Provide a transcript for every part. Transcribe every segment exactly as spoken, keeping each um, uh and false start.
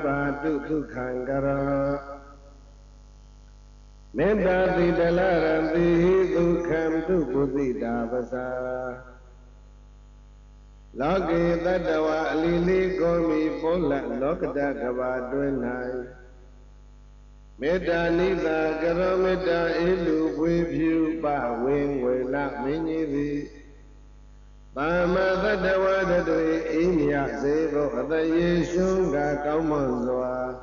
Badu Dukhangara Metta Tidalaranti Dukham Dukudita Vasa Loki Tadawa Lili Gomi Pola Lokata Kavadwenai Metta Nita Karamita Ilu Pwipyu Pa Wing Wela Minyivi Tama Tadawa Dadwe Imya Sevo Ata Yeshunga Kaumanzwa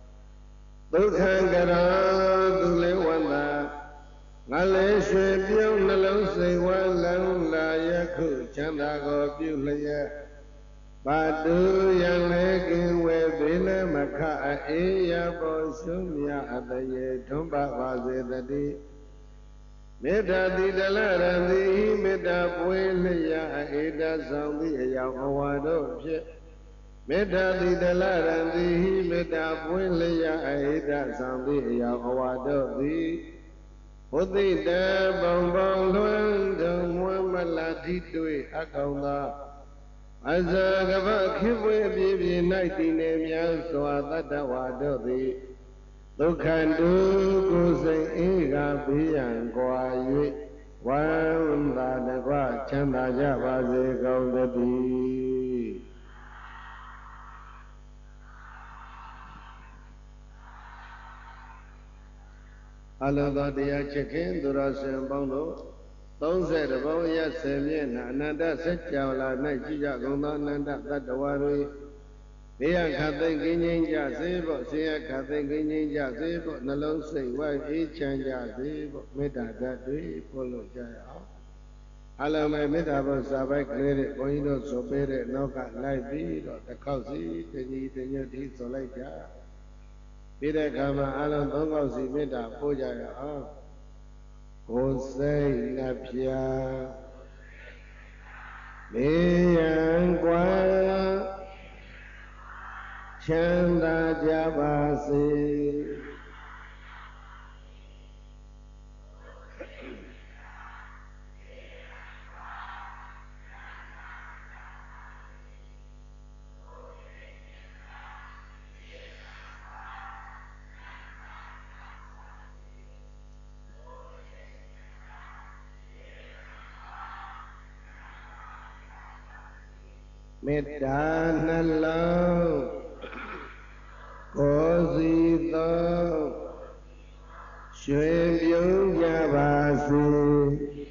Dukhangara Dulewanda Ngale Shwepyo Nalong Sewa Lang La Yakhu Chanda Go Pyulaya Badu Yang Lekin Webile Makha Eya Bo Shumya Ataye Tumba Vaze Tati Metta Tidalaranti Metta Pwelaya Eda Sangdi Ayaw Awado Pye Metta Tidalaranti Metta Pwelaya Eda Sangdi Ayaw Awado Di Uddita Bambang Luan Dong Muammala Ditwe Akaunda Azagava Kibwe Bibi Naiti Nemya Swatata Wadodi Dukhandu Kusai Ega Biyan Kwa Yue Wanda Dagwa Chanda Javaze Gaudati Alada Dia Chekin Durasan Banglo Tongse the Boya Semien Ananda Setjawla Najija Gunda Nanda Tatawari Dia Kathin Ginja Sebo Sia Kathin Ginja Sebo Nalong Say Wai Echanja Sebo Meta Dati Polo Jaya Alama Meta Sabai Credit Boino Sobere Noka Live the Kausi Teni Teni Solaja Pida Kama Alan Tongosi Meta Pojaya Hosei Napia Miyan Kwa Chanda Jabasi Metta Nalong Kosi Thong Shwe Byung Jabasi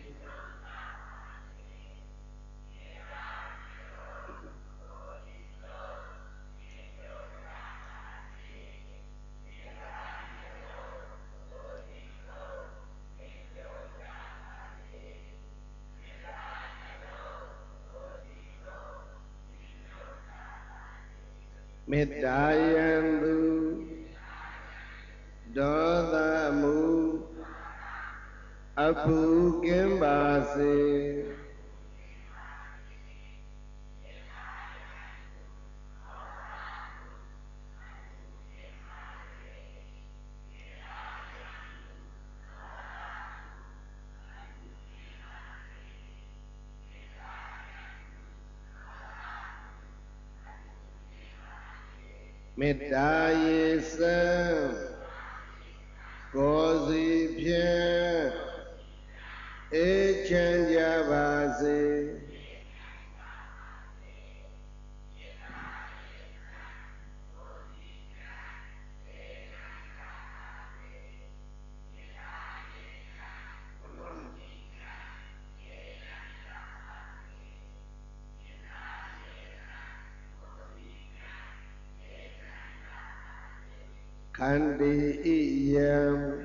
Metta Yandu Dodha Mu Apu Kimbasi Metta Yesam Kosi Pyan Echan Jabasi Khandi Iyam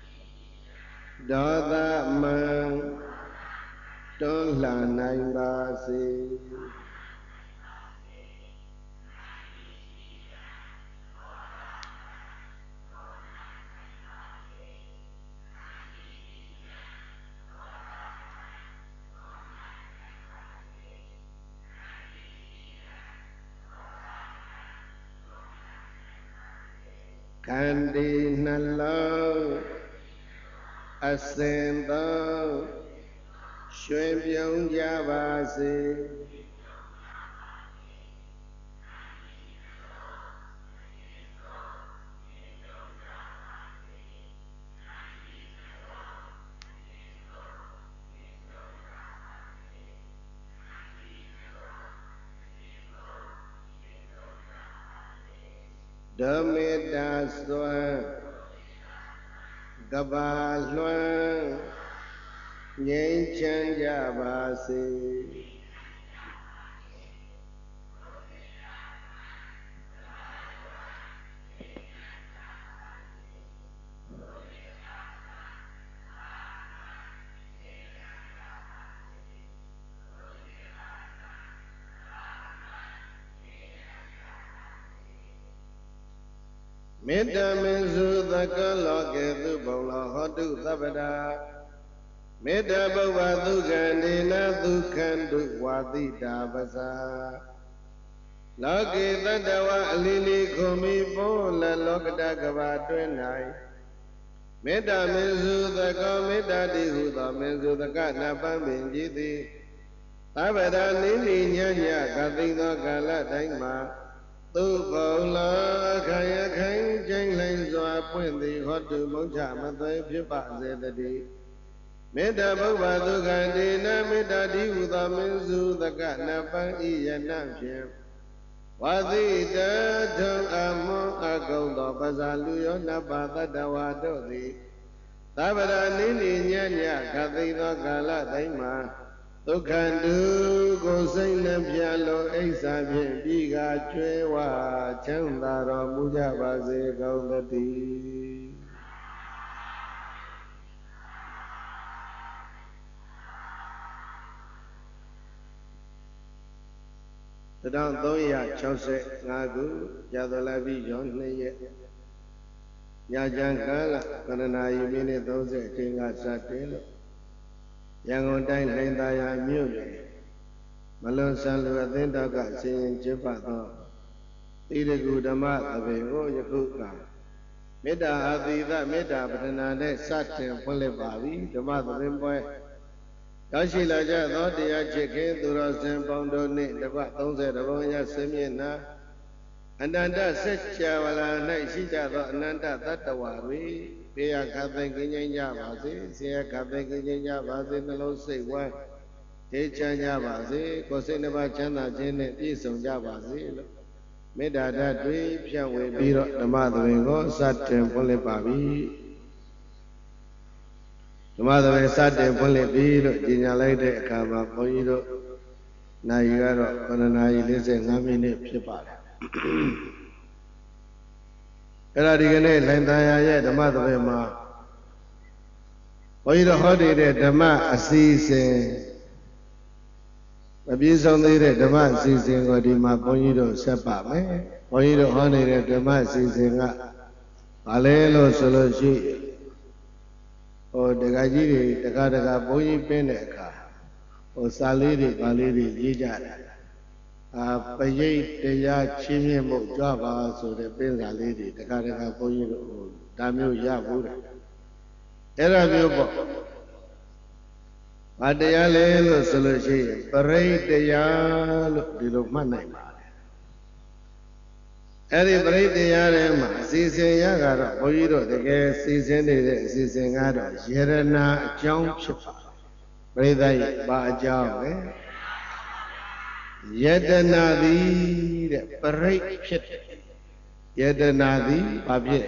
Dodha Man Don La Nai Basi Khandi Nalong Asen Thong Shwe Byung Jabasi မေတ္တာစွမ်းကဘာလွှမ်းငြိမ်းချမ်းကြပါစေမေတ္တာမင်းစုသကလောကေသူဘုံလောဟောတုသဗ္ဗတာမေတ္တာပုဗ္ဗသုခန္ဒေနသုခန္တုဝါတိတာပဇာလောကေတတ္တဝအလီလီခုံမီပိုးလလောကတကဘာတွင်၌မေတ္တာမင်းစုသကောမေတ္တာတိဟုသောမင်းစုသကနပန်းပင်ကြည်သည်သဗ္ဗတာနိနိညညကသိသောကာလတိုင်းမှာသူဘုံလောခယခိုင်ကျင်းလိမ့်စွာပွင့်သည်ဟောတုမုတ်ချမသွေဖြစ်ပါစေတည်းမေတ္တာပုဗ္ဗသုခန္တေနမေတ္တာတိဟုသောမင်းစုသကနပန်းဤယနဖြင့်ဝါသိတထုံအမွန်အကုံသောပဇာလူယောနပသတ္တဝါတို့သည်သဗ္ဗရာနိနိညညခသိသောကာလတိုင်းမှာဒုက္ခတုကိုစိတ်နှပြလုံးအိဆာဖြင့်ပြီးကကျွဲဝချမ်းသာတော်မူကြပါစေကုန်သတည်းတထောင်သုံးရာ၆၅ခုကြာသလာပြီရောနှစ်ရက်ညချမ်းကာလကရဏာယီမိနစ်၃၀အချိန်ကစတင်လို့ရန်ကုန်တိုင်းလှိုင်သာယာမြို့နယ်မလွန်ဆန်လူအသင်းတော်ကဆင်ရင်ကျင်းပသောသီရကုဓမ္မသဘင်ကိုယခုကမေတ္တာအာသီသမေတ္တာပထနာနဲ့စတင်ဖွင့်လှစ်ပါပြီဓမ္မသဘင်ပွဲရောက်ရှိလာကြသောတရားချစ်ခင်သူတော်စင်ပေါင်းတို့နှင့်တပတ်၃၀တဘုံရဆင်းမျက်နှာအနန္တစัจ java လာ၌ရှိကြသောအနန္တသတ္တဝါတွေဘေးရခသိင်ကင်းငြိမ်းကြပါစေဆင်းရဲခသိင်ကင်းငြိမ်းကြပါစေနှလုံးစိတ်ဝမ်းအေးချမ်းကြပါစေကိုယ်စိတ်နှပါချမ်းသာခြင်းနဲ့ပြည့်စုံကြပါစေလို့မေတ္တာဓာတ်တွေဖြန့်ဝေပြီးတော့ဓမ္မသဘင်ကိုစတင်ဖွင့်လှစ်ပါပြီဓမ္မသဘင်စတင်ဖွင့်လှစ်ပြီးလို့ကြီးညာလိုက်တဲ့အခါမှာဘုန်းကြီးတို့နိုင်ကတော့ခဏနာရီ၄၅မိနစ်ဖြစ်ပါတယ်အဲ့ဒါဒီကနေ့လိုင်သာယာရဲ့ဓမ္မသဘင်မှာဘုန်းကြီးတို့ဟောတဲ့ဓမ္မအစီအစဉ်မပြည့်စုံသေးတဲ့ဓမ္မအစီအစဉ်ကိုဒီမှာဘုန်းကြီးတို့ဆက်ပါမယ်ဘုန်းကြီးတို့ဟောနေတဲ့ဓမ္မအစီအစဉ်ကဘာလဲလို့ဆိုလို့ရှိဟိုတက္ကကြီးတွေတက္ကတက္ကဘုန်းကြီးပင်းတဲ့အခါဟိုစာလေးတွေဗာလေးတွေရေးကြတယ်အာပရိတ်တရားချင်းမြင့်မှုကြွပါဆိုတဲ့ပင်းစာလေးတွေတက္ကတက္ကဘုန်းကြီးတို့ဟိုဒါမျိုးရဘူးတယ်အဲ့ဒါမျိုးပေါ့ဘာတရားလဲလို့ဆိုလို့ရှိရင်ပရိတ်တရားလို့ဒီလိုမှတ်နိုင်ပါတယ်အဲ့ဒီပရိတ်တရားထဲမှာအစီအစဉ်ရကတော့ဘုန်းကြီးတို့တကယ်စီစဉ်နေတဲ့အစီအစဉ်ကတော့ယရနာအကြောင်းဖြစ်ပါတယ်ပရိသတ်ရဲ့ဘာအကြောင်းလဲယတနာသည်တဲ့ပရိတ်ဖြစ်တယ်ယတနာသည်ဘာဖြစ်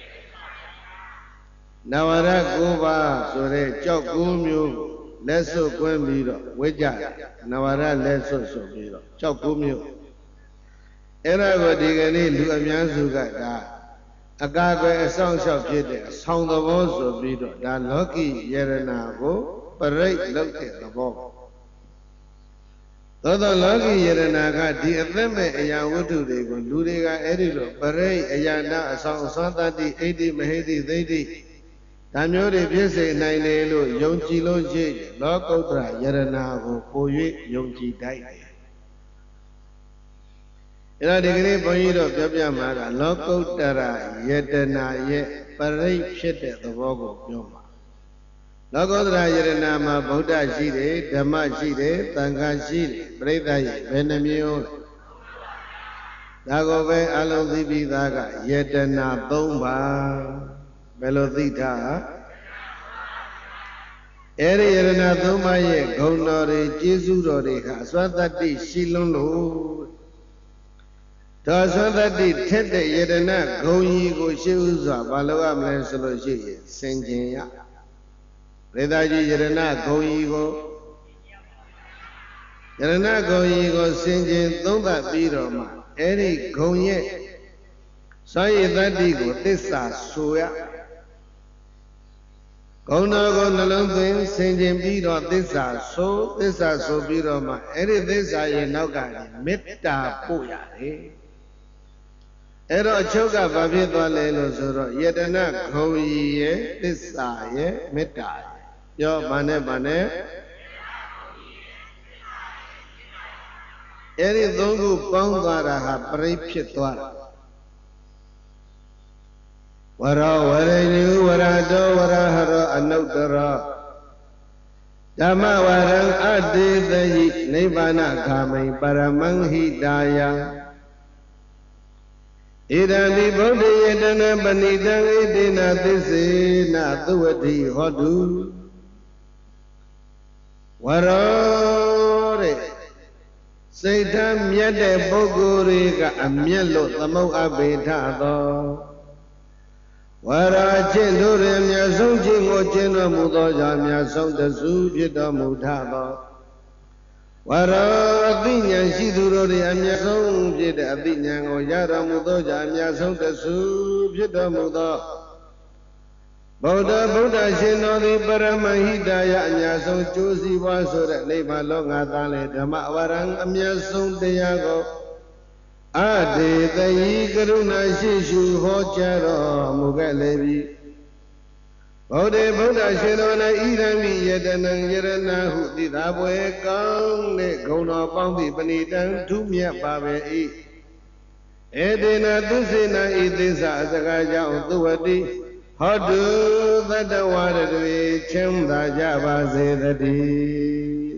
နဝရကိုးပါးဆိုတဲ့ကြောက်ကိုးမျိုးလက်စွပ်ကွင်းပြီးတော့ဝိကြနဝရလက်စွပ်ဆိုပြီးတော့ကြောက်ကိုးမျိုးအဲ့ဒါကိုဒီကနေ့လူအများစုကဒါအကာအကွယ်အဆောင်ရှောက်ဖြစ်တဲ့အဆောင်သဘောဆိုပြီးတော့ဒါလောကီယရနာကိုပရိတ်လုပ်တဲ့သဘောသောသောလောကီယရနာကဒီအသက်မဲ့အရာဝတ္ထုတွေကိုလူတွေကအဲ့ဒီလိုပရိတ်အရာနာအဆောင်အစွမ်းတတ္တိအိဋ္ဌိမဟိဋ္ဌိသိဋ္ဌိဒါမျိုးတွေဖြစ်စေနိုင်တယ်လို့ယုံကြည်လို့ရှိရင်လောကုတ္တရယရနာကိုပို၍ယုံကြည်တတ်တယ်အဲ့ဒါဒီကနေ့ဘုန်းကြီးတို့ပြောပြမှာကလောကုတ္တရယတနာရဲ့ပရိတ်ဖြစ်တဲ့သဘောကိုပြောမှာလောကုတ္တရယရနာမှာဗုဒ္ဓရှိတယ်ဓမ္မရှိတယ်သံဃာရှိတယ်ပရိသတ်ရဲ့ဘယ်နှမျိုးဒါကိုပဲအလုံးသိပြီးသားကယတနာ၃ပါးဘယ်လိုသိထားအဲ့ဒီယရနာ၃ပါးရဲ့ဂုဏ်တော်တွေကျေးဇူးတော်တွေဟာအစွမ်းတတ္တိရှိလွန်းလို့သောသောတတိထက်တဲ့ယတနာဂုံကြီးကိုရှေ့ဥစွာဘာလို့ရမလဲဆိုလို့ရှိရင်စင်ကျင်ရပရိသတ်ကြီးယတနာဂုံကြီးကိုယတနာဂုံကြီးကိုစင်ကျင်သုံးသပ်ပြီးတော့မှအဲ့ဒီဂုံရဲ့စွမ်းရည်တတ္တိကိုသစ္စာဆိုရဂုံတော်ကိုနှလုံးသွင်းစင်ကျင်ပြီးတော့သစ္စာဆိုသစ္စာဆိုပြီးတော့မှအဲ့ဒီသစ္စာရဲ့နောက်ကနေမေတ္တာပို့ရတယ်အဲ့တော့အချုပ်ကဘာဖြစ်သွားလဲလို့ဆိုတော့ယတနာဂုံကြီးရဲ့သစ္စာရဲ့မေတ္တာရဲ့ပြောဘာနဲ့ဘာနဲ့အဲ့ဒီသုံးခုပေါင်းသွားတာဟာပရိဖြစ်သွားတာဝရောဝရိညုဝရတောဝရဟရောအနုတ္တရောဓမ္မဝရံအတေသယိနိဗ္ဗာနဂာမိပရမံဟိတာယဣဒံဒီဗုဒ္ဓယေတနာပဏိတံဣတိနာသစ္စေနသုဝတိဟောတုဝရောတဲ့စိတ်ဓာတ်မြတ်တဲ့ပုဂ္ဂိုလ်တွေကအမျက်လို့သမုတ်အပေထသောဝရာချင်းတို့ရဲ့အမြတ်ဆုံးခြင်းကိုကျင့်တော်မူသောကြောင့်အမြတ်ဆုံးတဆူဖြစ်တော်မူထသောဝရာအသိဉာဏ်ရှိသူတို့ရဲ့အမြတ်ဆုံးဖြစ်တဲ့အသိဉာဏ်ကိုရတော်မူသောကြောင့်အမြတ်ဆုံးတဆူဖြစ်တော်မူသောဗုဒ္ဓဗုဒ္ဓရှင်တော်သည်ပရမဟိတယအမြတ်ဆုံးကျိုးစီးပွားဆိုတဲ့နိဗ္ဗာန်လောကသားလေဓမ္မဝရံအမြတ်ဆုံးတရားကိုအတေတယိကရုဏာရှိရှုဟောကြားတော်မူခဲ့လေပြီဗုဒ္ဓဗုဒ္ဓရှင်တော်၌ဣရမိယတနံယရဏဟုတိသာပွဲကောင်းတဲ့ဂုဏ်တော်ပေါင်းသည့်ပဏိတံထူးမြတ်ပါပဲ၏ဧတေနသုစေနဤသစ္စာအစကားကြောင့်သုဝတိဟောတုသတ္တဝါတွေချမ်းသာကြပါစေတည်း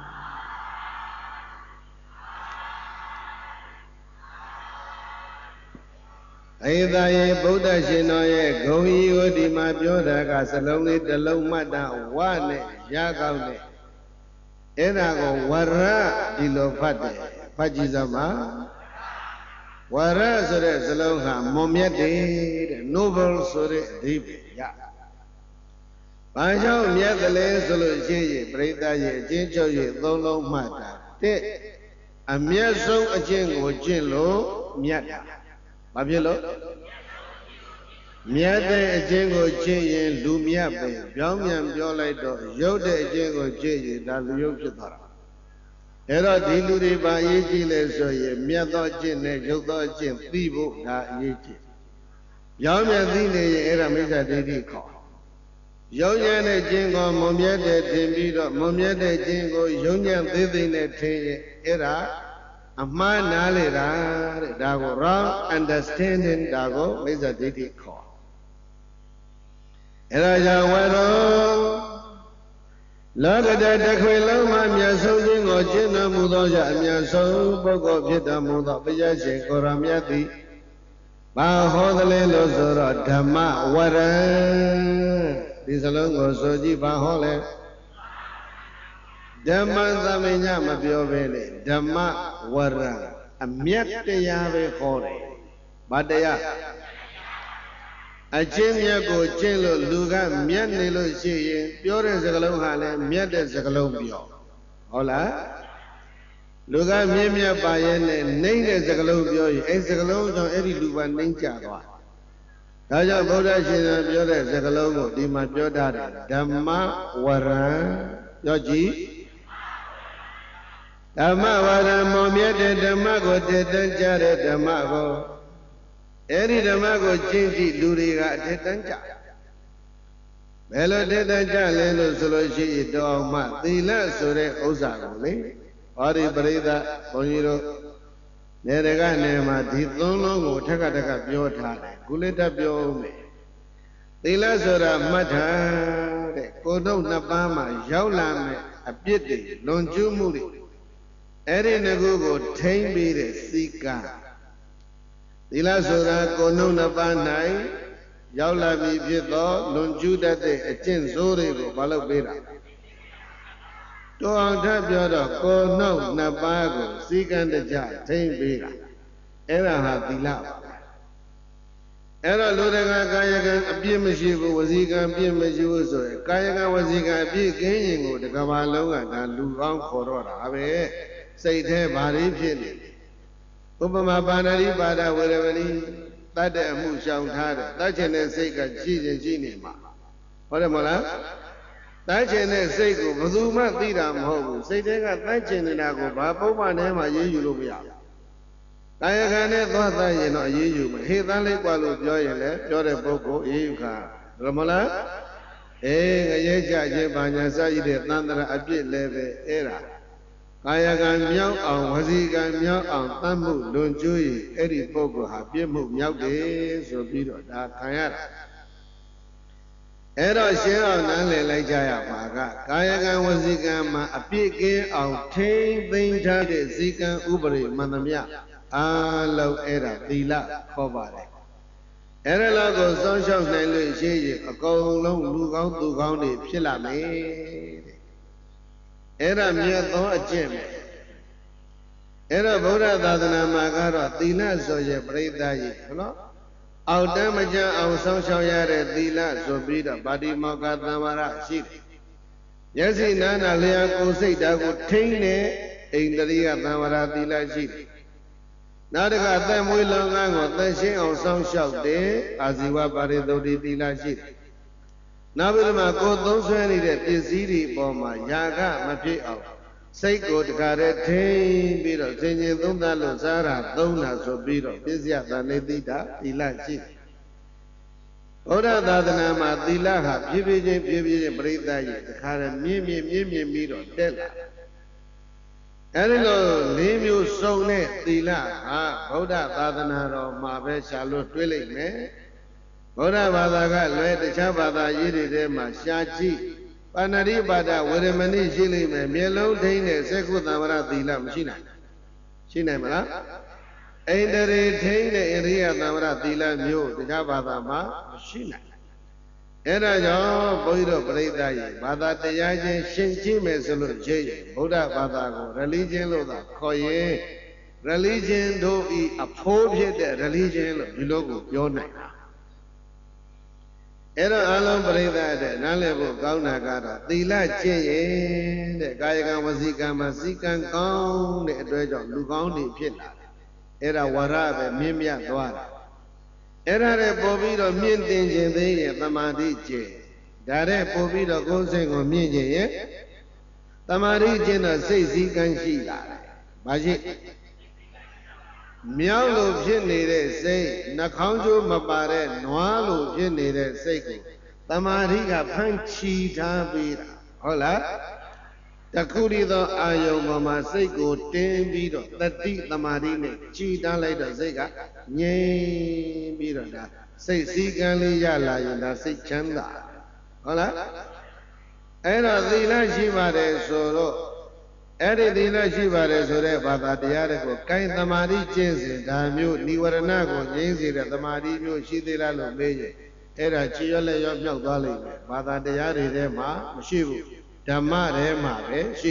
အေသာယေဗုဒ္ဓရှင်တော်ရဲ့ဂုံကြီးကိုဒီမှာပြောတာကစလုံးလေးတစ်လုံးမှတ်တာဝနဲ့ရကောင်းတဲ့အဲ့ဒါကိုဝရဒီလိုဖတ်တယ်ဖတ်ကြည့်စမ်းပါဝရဆိုတဲ့စလုံးဟာမွန်မြတ်တယ်တဲ့ noble ဆိုတဲ့အဓိပ္ပာယ်ရ။ဘာကြောင့်မြတ်တယ်လဲဆိုလို့ရှိရင်ပရိသတ်ရဲ့အချင်းချုပ်ရဲ့သုံးလုံးမှတ်တာတဲ့အမြတ်ဆုံးအချင်းကိုကျင့်လို့မြတ်တာ။ဘာဖြစ်လို့မြတ်တဲ့အချင်းကိုကျင့်ရင်လူမြတ်ပဲပြောင်းပြန်ပြောလိုက်တော့ရုပ်တဲ့အချင်းကိုကျင့်ရင်ဒါလူရုပ်ဖြစ်သွားတာအဲ့တော့ဒီလူတွေပါအရေးကြီးလဲဆိုရင်မြတ်သောကျင့်နဲ့ရုပ်သောကျင့်သိဖို့ဒါအရေးကြီးပြောင်းပြန်သိနေရင်အဲ့ဒါမိစ္ဆာဒိဋ္ဌိခေါ်ရုပ်ဉာဏ်နဲ့ကျင့်ကိုမွန်မြတ်တဲ့ထင်ပြီးတော့မွန်မြတ်တဲ့ကျင့်ကိုရုပ်ဉာဏ်သေးသေးနဲ့ထင်ရင်အဲ့ဒါအမှားနားလေတာတဲ့ဒါကို wrong understanding ဒါကိုမိစ္ဆာဒိဋ္ဌိခေါ်အဲ့ဒါကြောင့်ဝရောလောကတတခွေလုံးမှာမြတ်ဆုံးခြင်းကိုကျင့်တော်မူသောကြောင့်အမြတ်ဆုံးပုဂ္ဂိုလ်ဖြစ်တော်မူသောဘုရားရှင်ကိုရမြတ်သည်ဘာဟောသလဲလို့ဆိုတော့ဓမ္မဝရံဒီစလုံးကိုဆိုကြည့်ဘာဟောလဲဓမ္မသမညမပြောဘဲနဲ့ဓမ္မဝရံအမြတ်တရားပဲဟောတယ်ဘာတရားအချင်းမြတ်ကိုကျင့်လို့လူကမြတ်နေလို့ရှိရင်ပြောတဲ့စကားလုံးဟာလည်းမြတ်တဲ့စကားလုံးပြောဟုတ်လားလူကမြင့်မြတ်ပါရဲ့နဲ့နှိမ့်တဲ့စကားလုံးပြောရင်အဲ့စကားလုံးကြောင့်အဲ့ဒီလူကနှိမ့်ကြသွားဒါကြောင့်ဗုဒ္ဓရှင်ကပြောတဲ့စကားလုံးကိုဒီမှာပြောထားတယ်ဓမ္မဝရံပြောကြည့်ဓမ္မဝရံမောမြတ်တဲ့ဓမ္မကိုတည်တန်းကြတဲ့ဓမ္မကိုအဲ့ဒီဓမ္မကိုကျင့်ကြည့်လူတွေကအထက်တန်းကြဘယ်လိုထက်တန်းကြလဲလို့ဆိုလို့ရှိရင်တော်မှသီလဆိုတဲ့ဥစ္စာကိုလေဟောဒီပရိသတ်ဘုန်းကြီးတို့နေရကနေမှာဒီသုံးလုံးကိုထက်ကထက်ကပြောထားတယ်ကုလိတပြောဦးမယ်သီလဆိုတာမှတ်ထားတဲ့ကိုယ်တို့နှစ်ပါးမှာရောက်လာမယ်အပြစ်တွေလွန်ကျူးမှုတွေအဲ့ဒီငခုကိုထိမ့်ပြီးတဲ့စီကံသီလဆိုတာကိုယ်နှုတ်နှစ်ပါး၌ရောက်လာပြီဖြစ်သောလွန်ကျူးတတ်တဲ့အကျင့်ဆိုးတွေကိုမလုပ်ပေးတာတော်အောင်ထပ်ပြောတော့ကိုယ်နှုတ်နှစ်ပါးကိုစီကံတကြထိမ့်ပေးတာအဲ့ဒါဟာသီလပါအဲ့တော့လူတကာကာယကံအပြည့်မရှိဘူးဝစီကံအပြည့်မရှိဘူးဆိုရင်ကာယကံဝစီကံအပြည့်ကင်းရင်ကိုတကဘာလုံးကဒါလူကောင်းခေါ်တော့တာပဲစိတ်แท้ဘာတွေဖြစ်နေဥပမာပါဏာတိပါဒဝေရမဏိတတ်တဲ့အမှုရှောင်ထားတယ်တတ်ချင်တဲ့စိတ်ကရှိခြင်းရှိနေမှာဟုတ်တယ်မဟုတ်လားတတ်ချင်တဲ့စိတ်ကိုဘယ်သူမှသိတာမဟုတ်ဘူးစိတ်ထဲကတတ်ချင်နေတာကိုဘာပုပ္ပနဲ့မှရေးယူလို့မရဘူးကာယကံနဲ့သွားတတ်ရင်တော့အေးယူမယ်ဟေသန်းလေးกว่าလို့ပြောရင်လည်းပြောတဲ့ပုဂ္ဂိုလ်အေးယူခါဘယ်မလားအေးငရဲကြခြင်းဘာညာစရည်တဲ့သန္တရာအပြစ်လည်းပဲအဲ့ဒါကာယကံမြောက်အောင်ဝစီကံမြောက်အောင်တတ်မှုလွန်ကျူးရင်အဲ့ဒီပုဂ္ဂိုလ်ဟာပြစ်မှုမြောက်တယ်ဆိုပြီးတော့ဒါခံရတာအဲ့တော့ရှင်းအောင်နားလည်လိုက်ကြရပါကကာယကံဝစီကံမှာအပြစ်ကင်းအောင်ထိမ့်သိမ်းထားတဲ့ဇီကံဥပရိမှန်သမျှအားလုံးအဲ့ဒါသီလခေါ်ပါတယ်အဲ့ဒါလောက်ကိုစောင့်ရှောက်နိုင်လို့ရှိရင်အကုန်လုံးလူကောင်းသူကောင်းတွေဖြစ်လာမယ်တဲ့အဲ့ဒါမြတ်သောအကျင့်ပဲအဲ့တော့ဗုဒ္ဓသာသနာမှာကတော့သီလဆိုရပြိဿကြီးနော်အောက်တမ်းမကျအောင်စောင့်ရှောက်ရတဲ့သီလဆိုပြီးတော့ပါတိမောက္ခသံဝရရှိတယ်မျက်စိနာနာလျာကိုယ်စိတ်ဓာတ်ကိုထိန်းတဲ့ဣန္ဒြိယသံဝရသီလရှိတယ်နောက်တစ်ခါအသက်မွေးလောကကိုသက်ရှင်းအောင်စောင့်ရှောက်တဲ့အာဇီဝပါရိသုတ်တိသီလရှိတယ်နောက်ပြီးတော့မှကိုယ်သုံးဆွဲနေတဲ့ပစ္စည်းတွေအပေါ်မှာຢာကမဖြစ်အောင်စိတ်ကိုတခါတည်းထိန်းပြီးတော့စဉ်ကျင်သုံးသပ်လို့စားတာသုံးတာဆိုပြီးတော့ပစ္စယသနေတိတာသီလရှိတယ်ဘုရားသာသနာမှာသီလဟာဖြည်းဖြည်းချင်းဖြည်းဖြည်းချင်းပြိဿရဲ့တခါတည်းမြင့်မြင့်မြင့်မြင့်ပြီးတော့တက်လာအဲဒီလိုလေးမျိုးစုံတဲ့သီလဟာဗုဒ္ဓသာသနာတော်မှာပဲရှာလို့တွေးလိုက်မယ်ဗုဒ္ဓဘာသာကလွယ်တခြားဘာသာရေးတွေထဲမှာရှာကြည့်ပါဏာတိပါဒဝေရမဏိရှိလိမ့်မယ်မျက်လုံးထိန်းတဲ့စေကုသံဝရသီလမရှိနိုင်ရှိနိုင်မလားအိန္ဒြေထိန်းတဲ့ဣရိယသံဝရသီလမျိုးတခြားဘာသာမှာမရှိနိုင်အဲ့ဒါကြောင့်ဘုန်းကြီးတို့ပြိဿရေဘာသာတရားချင်းရှင်းကြည့်မယ်ဆိုလို့ကြည့်ရင်ဗုဒ္ဓဘာသာကို religion လို့သာခေါ်ရင် religion တို့ဤအဖိုးဖြစ်တဲ့ religion လို့ဒီလိုကိုပြောနိုင်တာအဲ့တော့အလုံးပြိဿတဲ့နားလည်ဖို့ကောင်းတာကတော့သီလကျင့်ရင်တဲ့ကာယကံဝစီကံမှာစီကံကောင်းတဲ့အတွက်ကြောင့်လူကောင်းတွေဖြစ်လာတယ်အဲ့ဒါဝရပဲမြင့်မြတ်သွားတာအဲ့ဒါနဲ့ပို့ပြီးတော့မြင့်တင်ခြင်းသေးရင်သမာဓိကျင့်ဒါနဲ့ပို့ပြီးတော့ကိုယ်စိတ်ကိုမြင့်ခြင်းရင်သမာဓိကျင့်တော့စိတ်စည်းကမ်းရှိလာတယ်။ဘာရှိမြောက်လို့ဖြစ်နေတဲ့စိတ်နှာခေါင်းကျိုးမပါတဲ့နွားလို့ဖြစ်နေတဲ့စိတ်ကိုသမာဓိကဖန်ချီထားပေးတာဟုတ်လားတခုတည်းသောအာယုံပေါ်မှာစိတ်ကိုတင်းပြီးတော့တတိသမာဓိနဲ့ချီထားလိုက်တော့စိတ်ကငြိမ်ပြီးတော့ဒါစိတ်စည်းကမ်းလေးရလာရင်ဒါစိတ်ချမ်းသာဟုတ်လားအဲ့တော့သီလရှိပါတယ်ဆိုတော့အဲ့ဒီသီလရှိပါတယ်ဆိုတဲ့ဘာသာတရားတွေကိုကိုင်သမာဓိကျင့်စဉ်ဒါမျိုးនិဝရဏကိုငြိမ်းစေတဲ့သမာဓိမျိုးရှိသေးလားလို့မေးရင်အဲ့ဒါချီရွက်လက်ရောမြောက်သွားလိမ့်မယ်ဘာသာတရားတွေထဲမှာမရှိဘူးဓမ္မထဲမှာပဲရှိ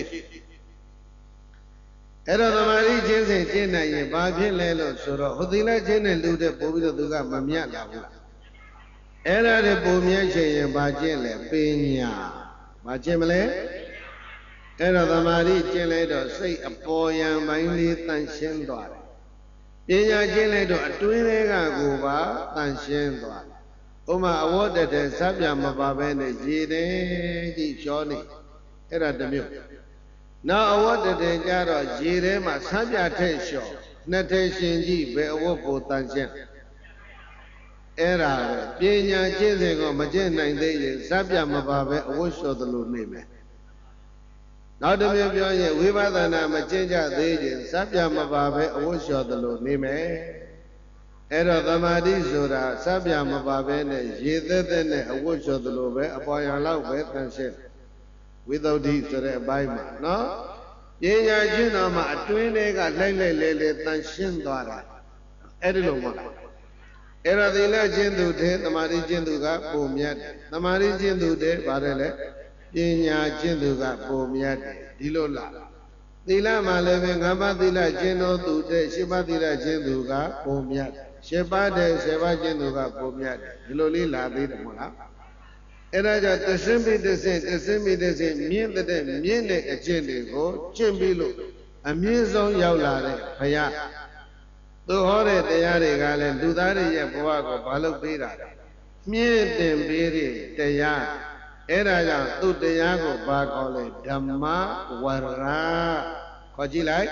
အဲ့တော့သမာဓိကျင့်စဉ်ကျင့်နိုင်ရင်ဘာဖြစ်လဲလို့ဆိုတော့ဟိုသီလကျင့်တဲ့လူတွေပို့ပြီးတော့သူကမမြတ်လာဘူးအဲ့ဒါတွေပုံမြတ်ချင်ရင်ဘာကျင့်လဲပညာဘာကျင့်မလဲအဲ့တော့သမာဓိကျင့်လိုက်တော့စိတ်အပေါ်ယံပိုင်းလေးတန့်ရှင်းသွားတယ်ပညာကျင့်လိုက်တော့အတွင်းတွေကကိုပါတန့်ရှင်းသွားတယ်ဥမာအဝတ်တတဲ့စပ်ပြမပါဘဲနဲ့ရေတယ်ကြီးဖြောနေအဲ့ဒါတစ်မျိုးနောက်အဝတ်တတဲ့ကြတော့ရေထဲမှာစပ်ပြထက်လျှော်နှစ်ထည်ရှင်ကြီးဘယ်အဝတ်ကိုတန့်ရှင်းအဲ့ဒါပညာကျင့်စဉ်ကိုမကျင့်နိုင်သေးရင်စပ်ပြမပါဘဲအဝတ်လျှော်သလိုနေမယ်နောက်တစ်မျိုးပြောရင်ဝိပဿနာမကျင့်ကြသေးရင်စပ်ပြမပါဘဲအဝတ်လျှော်သလိုနေမယ်အဲ့တော့သမာဓိဆိုတာစပ်ပြမပါဘဲနဲ့ရေသက်သက်နဲ့အဝတ်လျှော်သလိုပဲအပေါ်ယံလောက်ပဲတန်ရှင်းဝိသုဒ္ဓိဆိုတဲ့အပိုင်းမှာနော်ပညာကျင့်တော်မှာအတွင်းတွေကလိုက်လိုက်လေလေတန်ရှင်းသွားတာအဲ့ဒီလိုမဟုတ်လားအဲ့တော့သီလကျင့်သူတဲ့သမာဓိကျင့်သူကပုံမြတ်တယ်သမာဓိကျင့်သူတဲ့ဗါတယ်လေပညာကျင့်သူကပုံမြတ်တယ်ဒီလိုလားသီလမှာလည်းပဲငါးပါးသီလကျင့်တော်သူတဲ့ရှစ်ပါးသီလကျင့်သူကပုံမြတ်ရှစ်ပါးတဲ့ဆယ်ပါးကျင့်သူကပုံမြတ်ဒီလိုလေးလာသေးတယ်မဟုတ်လားအဲ့ဒါကြောင့်တဆင်းပြီးတဆင်းတဆင်းပြီးတဆင်းမြင့်တဲ့မြင့်တဲ့အကျင့်တွေကိုကျင့်ပြီးလို့အမြင့်ဆုံးရောက်လာတဲ့ဘုရားသူဟောတဲ့တရားတွေကလည်းလူသားတွေရဲ့ဘဝကိုဘာလို့ပေးတာလဲမြင့်တင်ပေးတဲ့တရားအဲ့ဒါကြောင့်သူ့တရားကိုဘာခေါ်လဲဓမ္မဝရခေါ်ကြည့်လိုက်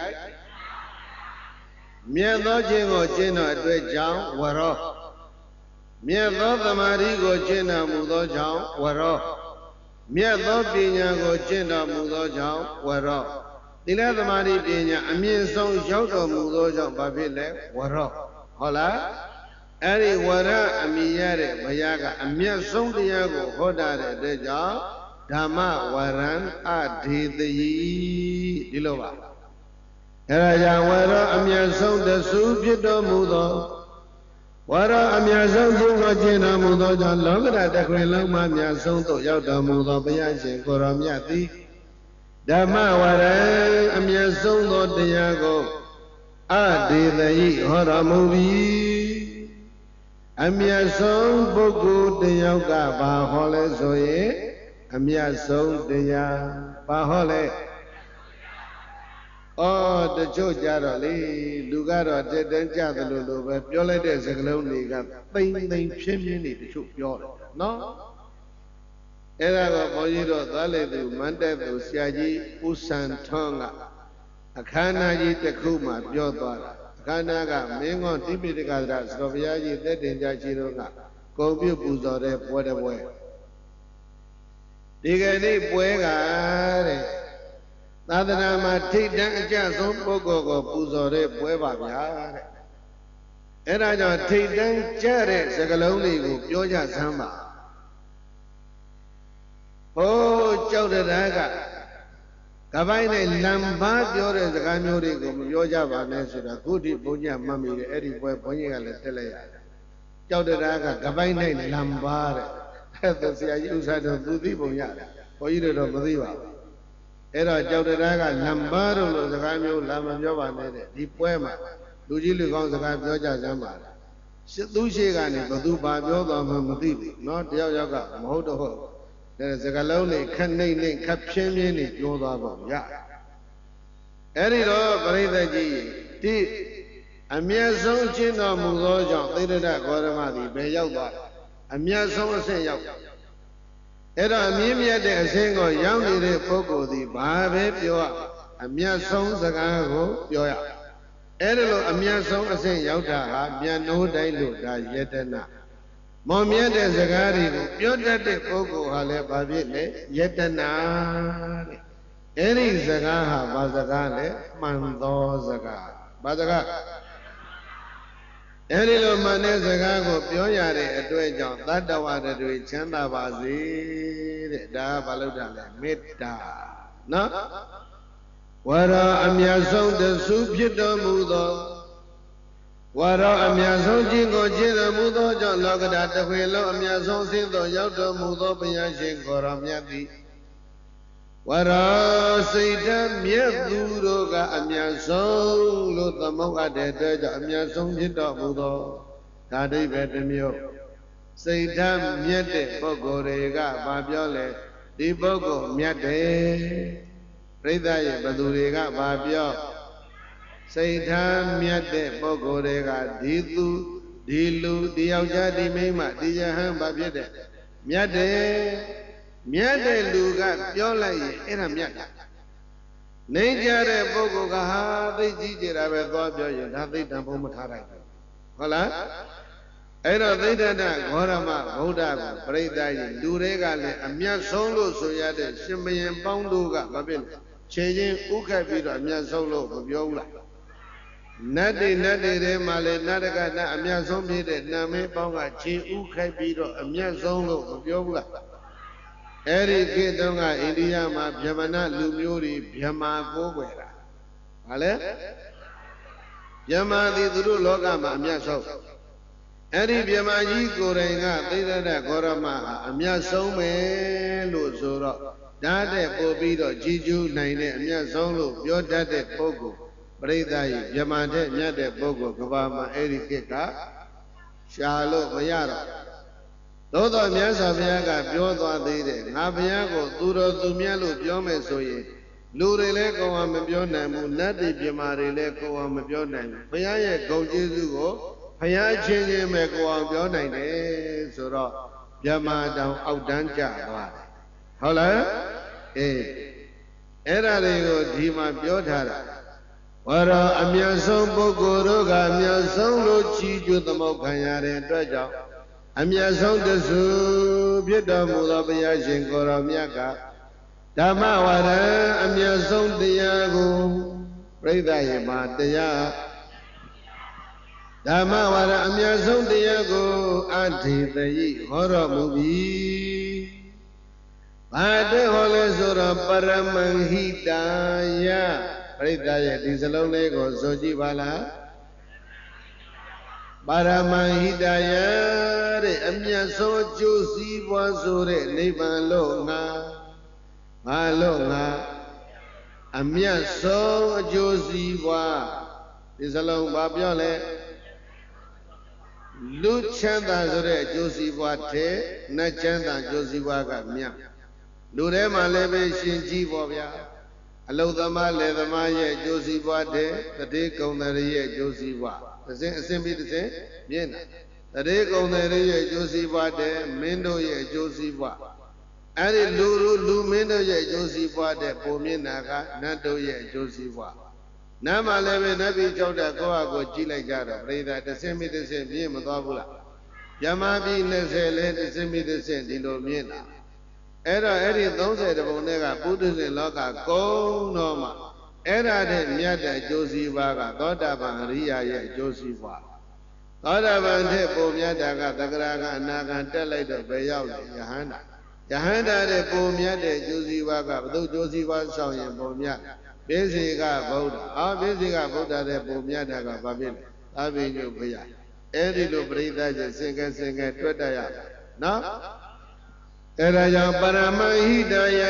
မြတ်သောခြင်းကိုကျင့်တော်အတွက်ကြောင့်ဝရောမြတ်သောသမာဓိကိုကျင့်တော်မူသောကြောင့်ဝရောမြတ်သောပညာကိုကျင့်တော်မူသောကြောင့်ဝရောသီလသမာဓိပညာအမြင့်ဆုံးရောက်တော်မူသောကြောင့်ဘာဖြစ်လဲဝရောဟုတ်လားအဲ့ဒီဝရအမိရတဲ့ဘုရားကအမြတ်ဆုံးတရားကိုဟောတာတဲ့အတွက်ကြောင့်ဓမ္မဝရံအဒေသယီဒီလိုပါအဲ့ဒါကြောင့်ဝရအမြတ်ဆုံးတဆူဖြစ်တော်မူသောဝရအမြတ်ဆုံးခြင်းကိုကျင့်တော်မူသောကြောင့်လောကဓာတ်တစ်ခွင်လုံးမှမြတ်ဆုံးသို့ရောက်တော်မူသောဘုရားရှင်ကိုရောမြတ်သည်ဓမ္မဝရံအမြတ်ဆုံးသောတရားကိုအဒေသယိဟောတော်မူပြီးအမြတ်ဆုံးပုဂ္ဂိုလ်တယောက်ကဘာဟောလဲဆိုရင်အမြတ်ဆုံးတရားဘာဟောလဲဩတချို့ကြတော့လေလူကတော့တက်တန်းကြတယ်လို့လို့ပဲပြောလိုက်တဲ့စကားလုံးတွေကသိမ့်သိမ့်ဖြင်းဖြင်းနေတချို့ပြောတယ်နော်အဲ့ဒါကဘုန်းကြီးတို့သွားလေသူမန္တသူဆရာကြီးဦးစံထွန်းကအခမ်းအနားကြီးတစ်ခုမှပြောသွားတာအခမ်းအနားကမင်းကောတိပိဋကသရစတော်ဘုရားကြီးသက်တင်ကြရှိတော့ကဂုဏ်ပြုပူဇော်တဲ့ပွဲတစ်ပွဲဒီကနေ့ပွဲကတဲ့သာသနာမှာထိတ်တန်းအကျဆုံးပုဂ္ဂိုလ်ကိုပူဇော်တဲ့ပွဲပါဗျာတဲ့အဲ့ဒါကြောင့်ထိတ်တန်းကြတဲ့စကားလုံးတွေကိုပြောကြစမ်းပါဟိုးကြောက်တရားကကပိုင်းနဲ့လံပါပြောတဲ့စကားမျိုးတွေကိုမပြောကြပါနဲ့ဆိုတာခုထိဘုန်းကြီးမှတ်မိတယ်အဲ့ဒီပွဲဘုန်းကြီးကလည်းတက်လိုက်ရတယ်ကြောက်တရားကကပိုင်းနဲ့လံပါတဲ့အဲ့ဒါဆရာကြီးဥစ္စာတော်သူသိပုံရတယ်ဘုန်းကြီးတို့တော့မသိပါဘူးအဲ့တော့ကြောက်တရားကလံပါတို့လို့စကားမျိုးလာမပြောပါနဲ့တဲ့ဒီပွဲမှာလူကြီးလူကောင်းစကားပြောကြစမ်းပါလားသူရှိကနေဘသူဘာပြောသွားမှမသိဘူးเนาะတယောက်ယောက်ကမဟုတ်တော့ဟုတ်တဲ့စကားလုံးတွေခက်နှိမ့်နှိမ့်ခက်ဖြင်းဖြင်းနေပြောသွားပါဗျာအဲ့ဒီတော့ပရိသတ်ကြီးဒီအမြတ်ဆုံးကျင့်တော်မူသောကြောင့်သေတ္တဂေါရမသည်ဘယ်ရောက်သွားအမြတ်ဆုံးအဆင့်ရောက်အဲ့တော့အမြင့်မြတ်တဲ့အဆင့်ကိုရောက်နေတဲ့ပုဂ္ဂိုလ်သည်ဘာပဲပြောအမြတ်ဆုံးစကားကိုပြောရအဲ့ဒါလိုအမြတ်ဆုံးအဆင့်ရောက်တာဟာမြတ်နိုးတိုင်းလို့ဒါယတနာမောင်မြတ်တဲ့စကားတွေကိုပြောတတ်တဲ့ပုဂ္ဂိုလ်ဟာလည်းဘာဖြစ်လဲယတနာတဲ့အဲ့ဒီစကားဟာဘာစကားလဲမှန်သောစကားဘာစကားအဲ့ဒီလိုမှန်တဲ့စကားကိုပြောရတဲ့အတွက်ကြောင့်တတ္တဝါတွေချမ်းသာပါစေတဲ့ဒါကဘာလို့တာလဲမေတ္တာနော်ဝရအမြတ်ဆုံးတဆူဖြစ်တော်မူသောဝါရောအမြတ်ဆုံးခြင်းကိုကျင့်တော်မူသောကြောင့်လောကဓာတ်တစ်ခွေလုံးအမြတ်ဆုံးဆင်းသို့ရောက်တော်မူသောဘုရားရှင်ကိုရောမြတ်သည်ဝါရောစိတ်ဓာတ်မြတ်သူတို့ကအမြတ်ဆုံးလို့သမုတ်အပ်တဲ့အတွက်ကြောင့်အမြတ်ဆုံးဖြစ်တော်မူသောဒါအိဗေတစ်မျိုးစိတ်ဓာတ်မြတ်တဲ့ပုဂ္ဂိုလ်တွေကဘာပြောလဲဒီပုဂ္ဂိုလ်မြတ်တယ်ပြိဿရဲ့ဘသူတွေကဘာပြောစိတ်ထားမြတ်တဲ့ပုဂ္ဂိုလ်တွေကဒီသူဒီလူဒီယောက်ျားဒီမိန်းမဒီယဟန်ဘာဖြစ်တဲ့မြတ်တယ်မြတ်တဲ့လူကပြောလိုက်ရင်အဲ့ဒါမြတ်တယ်နေကြတဲ့ပုဂ္ဂိုလ်ကဟာသိကြီးကြတာပဲသွားပြောရင်ဒါသိတံဘုံမထားလိုက်ဘူးဟုတ်လားအဲ့တော့သိတ္တဂေါရမဗုဒ္ဓကပရိသတ်ကြီးလူတွေကလည်းအမြတ်ဆုံးလို့ဆိုရတဲ့ရှင်ဘုရင်ပေါင်းတို့ကဘာဖြစ်လဲခြေချင်းဥက္ခတ်ပြီးတော့အမြတ်ဆုံးလို့မပြောဘူးလားနတ်တွေနတ်တွေထဲမှာလေနတ်တကနတ်အမြတ်ဆုံးဖြစ်တဲ့နာမည်ပေါင်းကခြေဥခိုက်ပြီးတော့အမြတ်ဆုံးလို့မပြောဘူးလားအဲ့ဒီခေတ်တုန်းကအိန္ဒိယမှာဗြဟ္မဏလူမျိုးတွေဗြဟ္မာကိုးကွယ်တာဘာလဲဗြဟ္မာသည်သူတို့လောကမှာအမြတ်ဆုံးအဲ့ဒီဗြဟ္မာကြီးကိုယ်တိုင်ကသိတ္တဂေါရမဟာအမြတ်ဆုံးပဲလို့ဆိုတော့ဒါတဲ့ပို့ပြီးတော့ကြီးကျူးနိုင်တဲ့အမြတ်ဆုံးလို့ပြောတတ်တဲ့ပုဂ္ဂိုလ်ပရိသတ်ကြီးမြမတဲ့မြတ်တဲ့ပုဂ္ဂိုလ်ကဘာမှာအဲ့ဒီကိကရှာလို့မရတော့သို့တော်မြတ်စွာဘုရားကပြောသွားသေးတယ်ငါဘုရားကိုသူတော်သူမြတ်လို့ပြောမယ်ဆိုရင်လူတွေလည်းကိုယ်ဟာမပြောနိုင်ဘူးနတ်တွေပြမာတွေလည်းကိုယ်ဟာမပြောနိုင်ဘူးဘုရားရဲ့ဂုဏ်ကျေးဇူးကိုဘုရားချင်းချင်းပဲကိုယ်ဟာပြောနိုင်တယ်ဆိုတော့ပြမာတောင်အောက်တန်းကျသွားတယ်ဟုတ်လားအေးအဲ့ဒါတွေကိုဒီမှာပြောထားတာဝရောအမြတ်ဆုံးပုဂ္ဂိုလ်တို့ကအမြတ်ဆုံးလို့ချီးကျူးသမုတ်ခံရတဲ့အတွက်ကြောင့်အမြတ်ဆုံးတဆူဖြစ်တော်မူသောဘုရားရှင်ကိုယ်တော်မြတ်ကဓမ္မဝရံအမြတ်ဆုံးတရားကိုပြိဿရေမှာတရားဓမ္မဝရံအမြတ်ဆုံးတရားကိုအထေတယိဟောတော်မူပြီဘာတဲ့ဟောလဲဆိုတော့ပရမံဟိတာယပြိဿရဲ့ဒီစလုံးလေးကိုဆိုကြည့်ပါလားပါရမံဟိတယတဲ့အမြတ်ဆုံးအကျိုးစီးပွားဆိုတဲ့နိဗ္ဗာန်လို့ငါငါလို့ငါအမြတ်ဆုံးအကျိုးစီးပွားဒီစလုံးဘာပြောလဲလူချမ်းသာဆိုတဲ့အကျိုးစီးပွားတဲ့နတ်ချမ်းသာအကျိုးစီးပွားကမြတ်လူထဲမှာလည်းပဲရှင်ကြီးပေါ့ဗျာအလုသမားလေသမားရဲ့အကျိုးစီးပွားတဲ့တတိကုံတရရဲ့အကျိုးစီးပွားတစ်စင်းအစင်းပြီးတစ်စင်းမြင်တာတရေကုံတရရဲ့အကျိုးစီးပွားတဲ့မင်းတို့ရဲ့အကျိုးစီးပွားအဲ့ဒီလူလူလူမင်းတို့ရဲ့အကျိုးစီးပွားတဲ့ပုံမြင်တာကနတ်တို့ရဲ့အကျိုးစီးပွားနတ်မှလည်းပဲနတ်ပြည်ကြောက်တဲ့ကိုယ့်ဟာကိုကြည့်လိုက်ကြတော့ပြိဿတစ်စင်းပြီးတစ်စင်းမြင်မသွားဘူးလားယမပြည်နှစ်ဆယ်လဲတစ်စင်းပြီးတစ်စင်းဒီလိုမြင်တာအဲ့တော့အဲ့ဒီသုံးဆယ်တပုံတွေကပုထုဇဉ်လောကကုန်းတော့မှအဲ့ဒါတဲ့မြတ်တဲ့အကျိုးစီးပွားကသောတာပန်အရိယာရဲ့အကျိုးစီးပွားသောတာပန်တဲ့ပုံမြတ်တာကသက္ကရာကအနာဂံတက်လိုက်တော့ဘယ်ရောက်လဲယဟန္တာယဟန္တာတဲ့ပုံမြတ်တဲ့အကျိုးစီးပွားကဘုသူအကျိုးစီးပွားဆောင်ရင်ပုံမြတ်ပိစိကဗုဒ္ဓအာပိစိကဗုဒ္ဓတဲ့ပုံမြတ်တာကဘာဖြစ်လဲသာဝိညုဘုရားအဲ့ဒီလိုပရိသတ်ချင်းစင်ကဲစင်ကဲတွေ့တတ်ရနော်အဲ့ဒါကြောင့်ပရမဟိတယ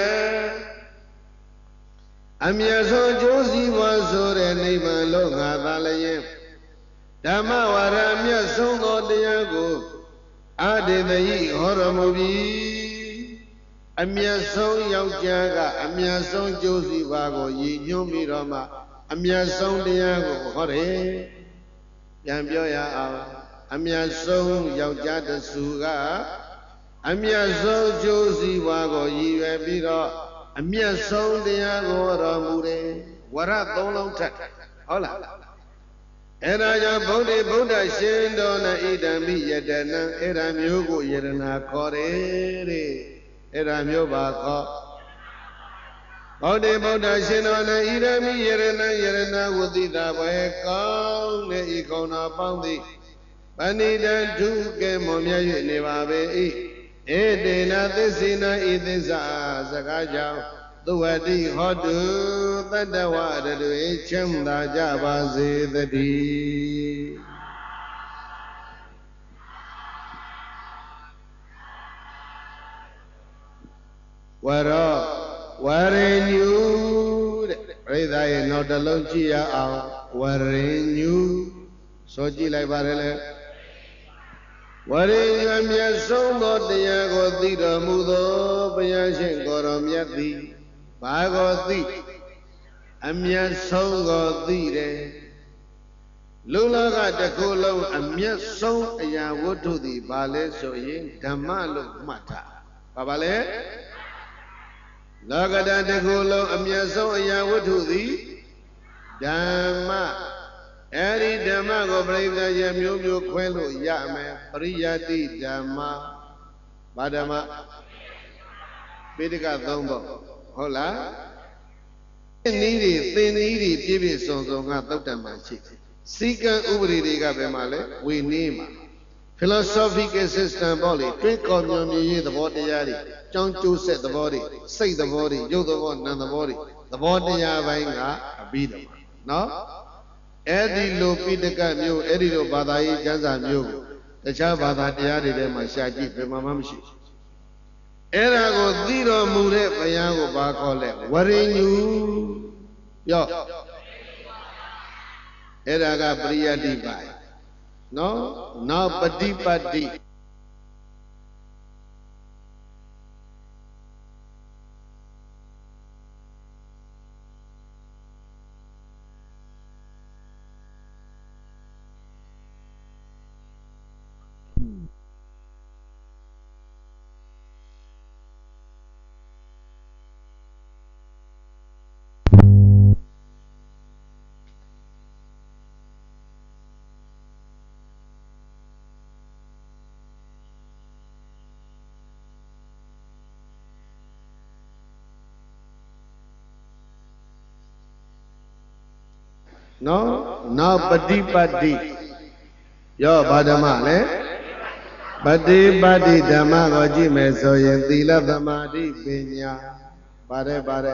အမြတ်ဆုံးအကျိုးစီးပွားဆိုတဲ့နိဗ္ဗာန်လို့ငါသာလျင်ဓမ္မဝရအမြတ်ဆုံးသောတရားကိုအာဒေတယိဟောတော်မူပြီအမြတ်ဆုံးယောက်ျားကအမြတ်ဆုံးကျိုးစီးပွားကိုရည်ညွှန်းပြီးတော့မှအမြတ်ဆုံးတရားကိုဟောတယ်ပြန်ပြောရအောင်အမြတ်ဆုံးယောက်ျားတစုကအမြတ်ဆုံးကျိုးစီးပွားကိုရည်ရွယ်ပြီးတော့အမြတ်ဆုံးတရားကိုတော်မူတယ်ဝရသုံးလုံးထက်ဟုတ်လားအဲ့ဒါကြောင့်ဗုဒ္ဓဗုဒ္ဓရှင်တော်နဲ့ဣဒံမိယတနံအဲ့ဒါမျိုးကိုယရနာခေါ်တယ်တဲ့အဲ့ဒါမျိုးပါခေါ်ဗုဒ္ဓဗုဒ္ဓရှင်တော်နဲ့ဣဒံမိယရဏယရနာဝတိတာပဲကောင်းတဲ့ဤခုံတော်ပေါင်းသည်ပဏိတံဒုကဲမွန်မြတ်၍နေပါပေ၏ဧတေနသစ္စေနဤသစ္စာစကားကြောင့်သုဝတိဟောတုတတ္တဝရတွေချမ်းသာကြပါစေတည်းဝရောဝရိညုတဲ့ပြိဿရဲ့နောက်တစ်လုံးကြည့်ရအောင်ဝရိညုဆိုကြည့်လိုက်ပါလေဝရိယမြတ်ဆုံးသောတရားကိုသိတော်မူသောဘုရားရှင်ကိုယ်တော်မြတ်သည်ဘာကိုသိအမြတ်ဆုံးကိုသိတယ်လူလောကတစ်ခုလုံးအမြတ်ဆုံးအရာဝတ္ထုသည်ဘာလဲဆိုရင်ဓမ္မလို့မှတ်ထားဘာပါလဲလောကဓာတ်တစ်ခုလုံးအမြတ်ဆုံးအရာဝတ္ထုသည်ဓမ္မအဲ့ဒီဓမ္မကိုပြိဿရဲ့မျိုးမျိုးခွဲလို့ရမယ်ပရိယတိဓမ္မဘာဓမ္မပိဋကသုံးပေါ့ဟုတ်လားနည်းတွေသင်နည်းတွေပြည့်ပြည့်စုံစုံကသုတ်တံမှာရှိစီကံဥပဒေတွေကဘယ်မှာလဲဝေနည်းမှာ philosophical system ပေါ့လေတွေးခေါ်မျိုးမျိုးရေးသဘောတရားတွေကြောင်းကျိုးဆက်သဘောတွေစိတ်သဘောတွေရုပ်သဘောနာမ်သဘောတွေသဘောတရားပိုင်းကအပြီးတော့နော်အဲ့ဒီလိုပိဋကမျိုးအဲ့ဒီလိုဘာသာရေးကျမ်းစာမျိုးတခြားဘာသာတရားတွေထဲမှာရှာကြည့်ဘယ်မှာမှမရှိဘူးအဲ့ဒါကိုသိတော်မူတဲ့ဘုရားကိုဘာခေါ်လဲဝရိညူယောအဲ့ဒါကပရိယတ္တိပိုင်နော်နောက်ပฏิပတ်တိနော်နောက်ပฏิပတ်တိရောဘာဓမ္မလဲပฏิပတ်တိဓမ္မကိုကြည့်မယ်ဆိုရင်သီလသမာဓိပညာပါတယ်ပါတယ်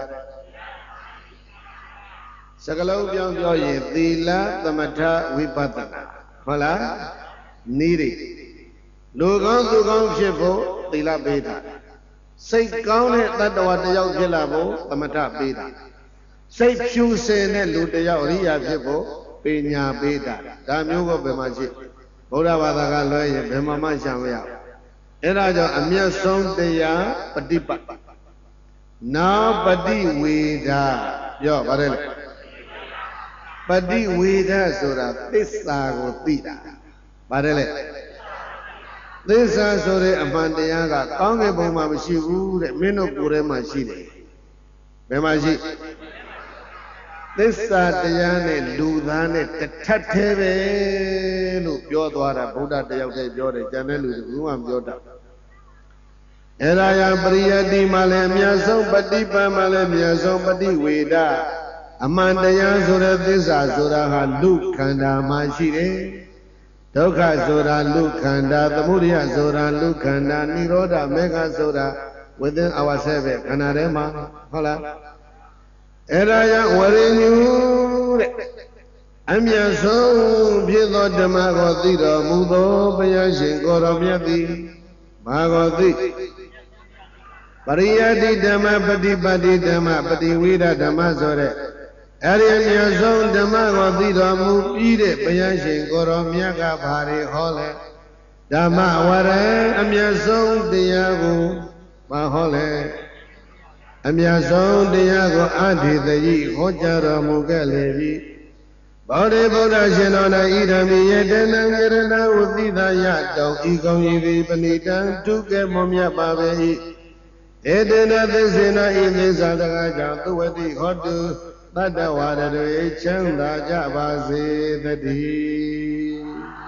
စကလုံးပြောင်းပြောရင်သီလသမထဝိပဿနာဟုတ်လားနီးတွေလူကောင်းသူကောင်းဖြစ်ဖို့သီလပေးတာစိတ်ကောင်းတဲ့တတ္တဝါတစ်ယောက်ဖြစ်လာဖို့သမထပေးတာစိတ်ဖြူစင်တဲ့လူတစ်ယောက်အရိယာဖြစ်ဖို့ပညာပေးတာဒါမျိုးကိုဘယ်မှာရှိဗုဒ္ဓဘာသာကလွဲရင်ဘယ်မှာမှရှာမရဘူးအဲ့ဒါကြောင့်အမျက်ဆုံးတရားပฏิပတ်နာပฏิဝေဒပြောပါတယ်လေပฏิဝေဒဆိုတာသစ္စာကိုသိတာပါတယ်လေသစ္စာဆိုတဲ့အမှန်တရားကကောင်းကင်ဘုံမှာမရှိဘူးတဲ့မင်းတို့ကိုယ်ထဲမှာရှိတယ်ဘယ်မှာရှိသစ္စာတရားနဲ့လူသားနဲ့တထပ်သေးပဲလို့ပြောသွားတာဗုဒ္ဓတယောက်တည်းပြောတယ်ကျန်တဲ့လူတွေကမှပြောတာအဲ့ဒါရပရိယတ္တိမှလည်းအများဆုံးပฏิပတ်မှလည်းအများဆုံးပฏิဝေဒအမှန်တရားဆိုတဲ့သစ္စာဆိုတာဟာလူခန္ဓာမှာရှိတယ်ဒုက္ခဆိုတာလူခန္ဓာသမုဒယဆိုတာလူခန္ဓာនិရောဓမေဃဆိုတာ within ourselves ပဲခန္ဓာထဲမှာဟုတ်လားအဲ့ဒါရဝရိညူတဲ့အမြတ်ဆုံးဖြစ်သောဓမ္မကိုသိတော်မူသောဘုရားရှင်ကိုယ်တော်မြတ်သည်ဘာကိုသိပရိယတ္တိဓမ္မပฏิပတ်တိဓမ္မပฏิဝေဒဓမ္မဆိုတဲ့အဲ့ဒီအမြတ်ဆုံးဓမ္မကိုသိတော်မူပြီးတဲ့ဘုရားရှင်ကိုယ်တော်မြတ်ကဘာတွေဟောလဲဓမ္မဝရံအမြတ်ဆုံးတရားကိုဘာဟောလဲအမြတ်ဆုံးတရားကိုအဓိတယိဟောကြားတော်မူခဲ့လေပြီဗောဓိဗုဒ္ဓရှင်တော်၌ဣဒံမိယတနံယရဏဝတိသာယတောဤကောင်းဤသည်ပဏိတံဒုက္ခမောမြတ်ပါပေ၏ဧတေနသစ္စေနဤမေဇာတကားကြောင့်သဝတိဟောတုတတ္တဝါတွေချမ်းသာကြပါစေတည်း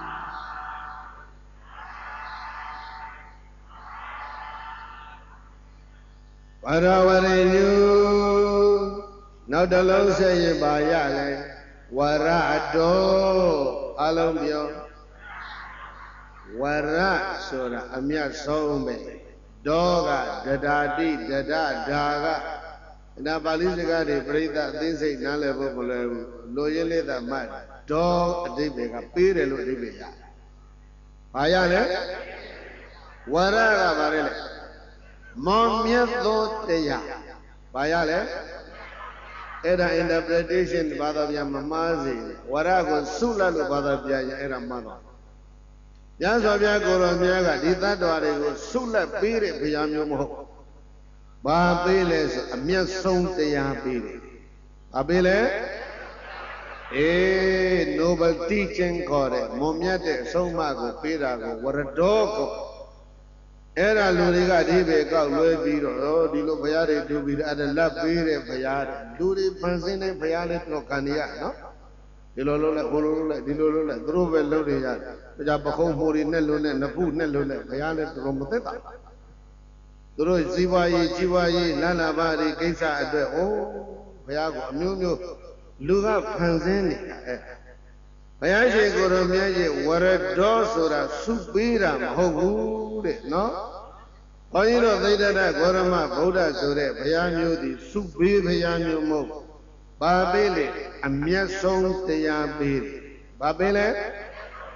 ဝရဝရိညုနောက်တစ်လုံးဆက်ရင်ပါရလဲဝရတော်အလုံးပြောဝရဆိုတာအမြတ်ဆုံးပဲဒေါကဒဒါတိဒဒဒါကဒါပါဠိစကားတွေပြိဿအသိစိတ်နားလည်ဖို့မလွယ်ဘူးလိုရင်းလေးသာမှတ်ဒေါအဓိပ္ပာယ်ကပေးတယ်လို့အဓိပ္ပာယ်ရဘာရလဲဝရကဘာလဲလဲမောမြတ်သောတရားဘာရလဲအဲ့ဒါ interpretation ဘာသာပြန်မမှားစေဝရကိုစုလိုက်လို့ဘာသာပြန်ရင်အဲ့ဒါမှားတော့ညစွာဘုရားကိုယ်တော်မြတ်ကဒီတ attva တွေကိုစုလက်ပေးတဲ့ဘုရားမျိုးမဟုတ်ဘာပေးလဲဆိုအမျက်ဆုံးတရားပေးတယ်ဘာပေးလဲအေး noble teaching ခေါ်တဲ့မွန်မြတ်တဲ့အဆုံးအမကိုပေးတာကိုဝရတော်ကိုအဲ့ဒါလူတွေကအဓိပ္ပာယ်ကောက်လွဲပြီးတော့ဒီလိုဘုရားတွေတူပြီးတော့အဲ့ဒါလက်ပေးတဲ့ဘုရားလူတွေဖန်ဆင်းတဲ့ဘုရားလေးတော့ခံရနော်ဒီလိုလုပ်လိုက်ဘိုးလိုလုပ်လိုက်ဒီလိုလုပ်လိုက်သူတို့ပဲလုပ်နေရတယ်ဒါကြောင့်ပခုံးမှုတွေနဲ့လုံးနဲ့နဖုနဲ့လုံးနဲ့ဘုရားလည်းတော်မသက်တာသူတို့ဇီဝရေးជីဝရေးလလဘာတွေကိစ္စအတွက်ဩဘုရားကအမျိုးမျိုးလူကဖန်ဆင်းနေတာအဲဘုရားရှင်ကိုယ်တော်မြတ်ရဲ့ဝရတော်ဆိုတာစုပေးတာမဟုတ်ဘူးတဲ့နော်ဘုန်းကြီးတို့သိတ္တရဂေါရမဗုဒ္ဓဆိုတဲ့ဘုရားမျိုးသည်စုပေးဘုရားမျိုးမဟုတ်ဘာပေးလေအမျက်ဆုံးတရားပေးတယ်ဘာပေးလဲ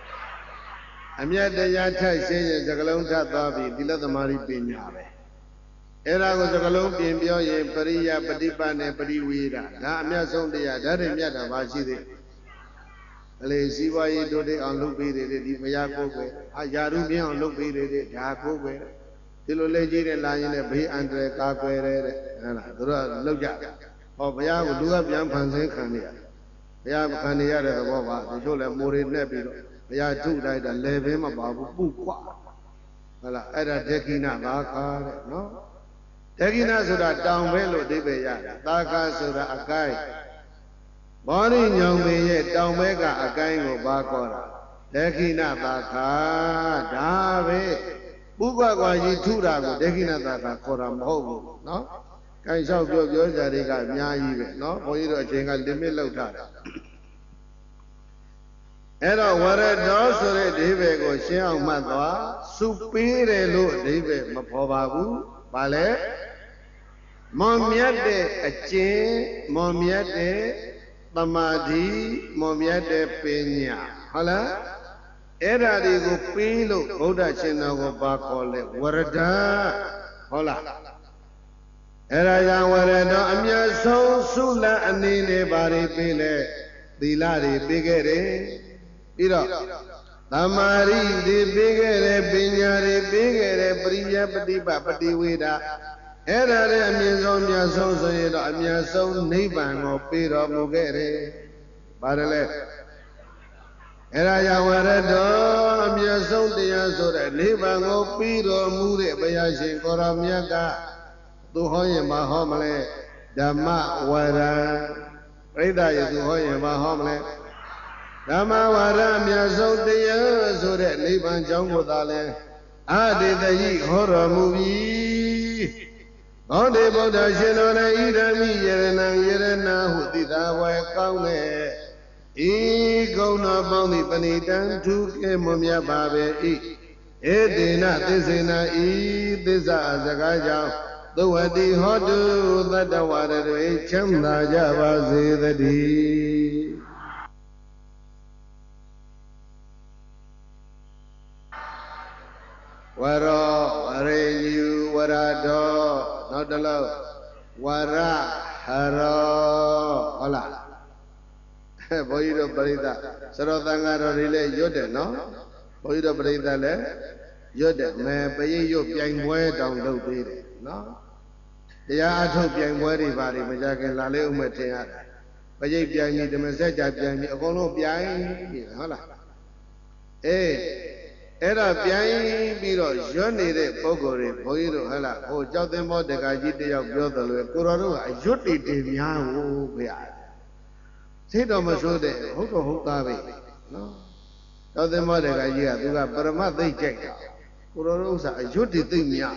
အမျက်တရားထက်ရှင်းရင်စကလုံးထပ်သွားပြီးသီလသမารိပညာပဲအဲ့ဒါကိုစကလုံးပြင်ပြောရင်ပရိယပฏิပတ်နဲ့ပရိဝေဒဒါအမြတ်ဆုံးတရားဓာတ်တွေမြတ်တာပါရှိသေးအလေစီးပွားရေးတိုးတက်အောင်လုပ်ပေးတယ်ဒီဘုရားကိုယ်ပဲအာယာရုပြင်းအောင်လုပ်ပေးတယ်ဒါကိုယ်ပဲဒီလိုလက်ကြီးတဲ့လာရင်လည်းဘေးအန္တရာယ်ကာကွယ်တယ်တဲ့ဟုတ်လားသူတို့ကလောက်ကြဟောဘုရားကလူကပြန်ဖန်ဆင်းခံနေရတယ်ဘုရားခံနေရတဲ့သဘောပါတချို့လည်းမိုးတွေနဲ့ပြီးတော့ဘုရားထုလိုက်တာလေဘင်းမပါဘူးပုကွာဟုတ်လားအဲ့ဒါဒေခိနသာခါတဲ့နော်ဒေခိနဆိုတာတောင်ပဲလို့အဓိပ္ပာယ်ရတယ်သာခါဆိုတာအကိုင်းဘောရိညောင်ပင်ရဲ့တောင်ဘက်ကအကိုင်းကိုဘာခေါ်တာဒေခိနသာခါဒါပဲပုကွာကွာကြီးထုတာကိုဒေခိနသာခါခေါ်တာမဟုတ်ဘူးနော်ကိုင်းလျှောက်ပြောပြောကြတွေကအများကြီးပဲနော်ဘုန်းကြီးတို့အချိန်က limit လောက်ထားတာအဲ့တော့ဝရတောဆိုတဲ့အိဗယ်ကိုရှင်းအောင်မှတ်သွားစုပေးတယ်လို့အိဗယ်မဖော်ပါဘူး။ဘာလဲမွန်မြတ်တဲ့အကျင့်မွန်မြတ်တဲ့သမာဓိမွန်မြတ်တဲ့ပညာဟုတ်လားအဲ့ဓာတွေကိုပေးလို့ဗုဒ္ဓရှင်တော်ကိုဘာခေါ်လဲဝရဒဟုတ်လားအဲ့ဒါကြောင့်ဝရတောအမြတ်ဆုံးစုလအနေနဲ့ဘာတွေပေးလဲသီလတွေပေးခဲ့တယ်ပြီးတော့သမာဓိတွေပေးခဲ့တယ်ပညာတွေပေးခဲ့တယ်ပရိယပฏิပတ်ပฏิဝေဒအဲ့ဒါတွေအမြင့်ဆုံးမြတ်ဆုံးဆိုရင်တော့အမြတ်ဆုံးနိဗ္ဗာန်ကိုပေးတော်မူခဲ့တယ်။ပါတယ်လေအဲ့ဒါကြောင့်ဝရတော်အမြတ်ဆုံးတရားဆိုတဲ့နိဗ္ဗာန်ကိုပေးတော်မူတဲ့ဘုရားရှင်ကိုရောမြတ်ကသူဟောရင်မဟောမလဲဓမ္မဝရံပြိဿယေသူဟောရင်မဟောမလဲဓမ္မဝါဒအမြတ်ဆုံးတရားဆိုတဲ့နိဗ္ဗာန်ကြောင်းကိုသာလဲအတေတယိဟောတော်မူပြီ။သောတေဗုဒ္ဓရှင်တော်လည်းဣဒံမိယရဏံယရဏဟုသိသာဝဲကောင်းတဲ့ဤကုဏပေါင်းသည်ပဏိတံထုကေမွန်မြတ်ပါပဲဤဧတေနသစ္စေနဤသစ္စာစကားကြောင့်သဝတိဟောတုသတ္တဝါတွေချမ်းသာကြပါစေတည်းဝရောဝရေယူဝရတောနောက်တစ်လုံးဝရဟရောဟုတ်လားဘုန်းကြီးတို့ပရိသတ်စရောသံဃာတော်တွေလည်းရွတ်တယ်နော်ဘုန်းကြီးတို့ပရိသတ်လည်းရွတ်တယ်မဲပရိရွတ်ပြိုင်ပွဲတောင်လုပ်သေးတယ်နော်တရားအထုတ်ပြိုင်ပွဲတွေပါတွေမကြခင်လာလေးဥမဲ့ထင်ရတယ်ပရိပြိုင်ကြီးဓမ္မစကြာပြိုင်ကြီးအကုန်လုံးပြိုင်ပြီဟုတ်လားအေးအဲ့ဒါပြိုင်ပြီးတော့ရွတ်နေတဲ့ပုဂ္ဂိုလ်တွေဘုန်းကြီးတို့ဟဲ့လားဟိုကြောက်သင်္ဘောတက္ကကြီးတယောက်ပြောတယ်လို့ကိုတော်တို့ကအရွတ်တွေတင်များဘူးဗျာစိတ်တော်မဆိုးတဲ့ဟုတ်တော့ဟုတ်သားပဲနော်ကြောက်သင်္ဘောတက္ကကြီးကသူကပရမတ်သိကြိုက်တာကိုတော်တို့ဥစ္စာအရွတ်တွေသိများ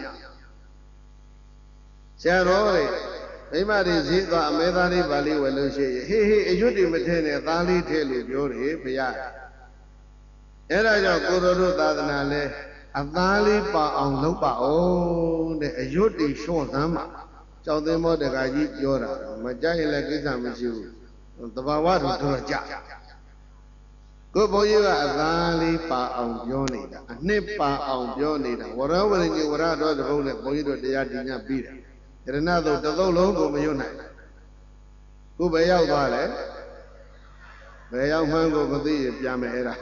ဆရာတော်တွေမိမတွေဈေးသွားအမဲသားလေးပါလေးဝယ်လို့ရှိရင်ဟေးဟေးအရွတ်တွေမထည့်နဲ့သားလေးထည့်လို့ပြောတယ်ဘုရားအဲ့ဒါကြောင့်ကိုတော်တို့သာသနာလဲအသားလေးပါအောင်လုပ်ပါအောင်တဲ့အရွတ်တွေရှော့သမ်းပါကြောက်သင်္ဘောတက္ကကြီးပြောတာမကြိုက်ရင်လည်းကိစ္စမရှိဘူးတဘာဝတို့တော့ကြကိုဘုန်းကြီးကအသားလေးပါအောင်ပြောနေတာအနှစ်ပါအောင်ပြောနေတာဝရဝရညဝရတော်တဘုံနဲ့ဘုန်းကြီးတို့တရားဒီညပြီးတယ်ရဏသုတ်တစ်သုတ်လုံးကိုမရွတ်နိုင်ကိုဘယ်ရောက်သွားလဲဘယ်ရောက်မှန်းကိုမသိရင်ပြန်မယ်အဲ့ဒါ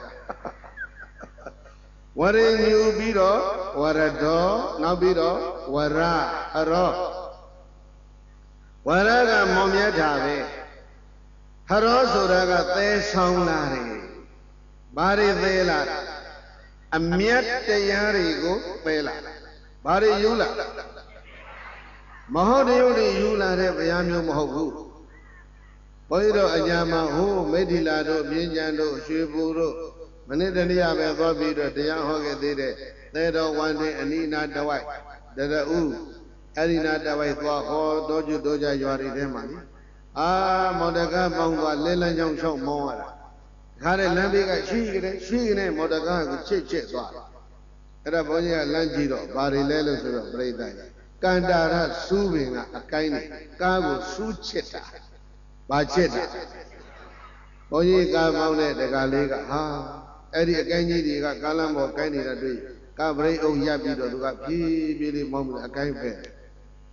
ဝရညူပြီးတော့ဝရတော်နောက်ပြီးတော့ဝရအရောဝရကမောင်မြတ်တာပဲဟရောဆိုတာကသဲဆောင်လာတယ်ဘာတွေသဲလာအမြတ်တရားတွေကိုသဲလာဘာတွေယူလာမဟုတ်တရားတွေယူလာတဲ့ဘုရားမျိုးမဟုတ်ဘူးဘုန်းကြီးတို့အညာမှာဟိုမိထီလာတို့မြင်းကြံတို့ရွှေဘူတို့မနေ့တနေ့ပဲသွားပြီးတော့တရားဟောခဲ့သေးတဲ့သဲတော်ဝန္တင်အနိနာတဝိုက်တရဥအဲ့ဒီနာတဝိုက်သွားဟောတော်ကျွတော်ကြရွာတွေထဲမှာလေအာမော်တကားပေါင်းသွားလဲလန်းချောင်းချောင်းမောင်းရတာခါတဲ့လမ်းဘေးကရှိကြတယ်ရှိနေမော်တကားကိုချစ်ချစ်သွားအဲ့ဒါဘုန်းကြီးကလမ်းကြည့်တော့ဘာတွေလဲလို့ဆိုတော့ပြိဿကြီးကန္တာရစူးပင်ကအကိုင်းနေကားကိုစူးချစ်တာဘာချစ်တာဘုန်းကြီးကားပေါင်းတဲ့တကားလေးကဟာအဲ့ဒီအကိုင်းကြီးတွေကကားလမ်းပေါ်ကိုင်းနေတာတွေ့ကားပရိတ်အုပ်ရပ်ပြီးတော့သူကဖြည်းဖြည်းလေးမောင်းပြီးအကိုင်းပဲ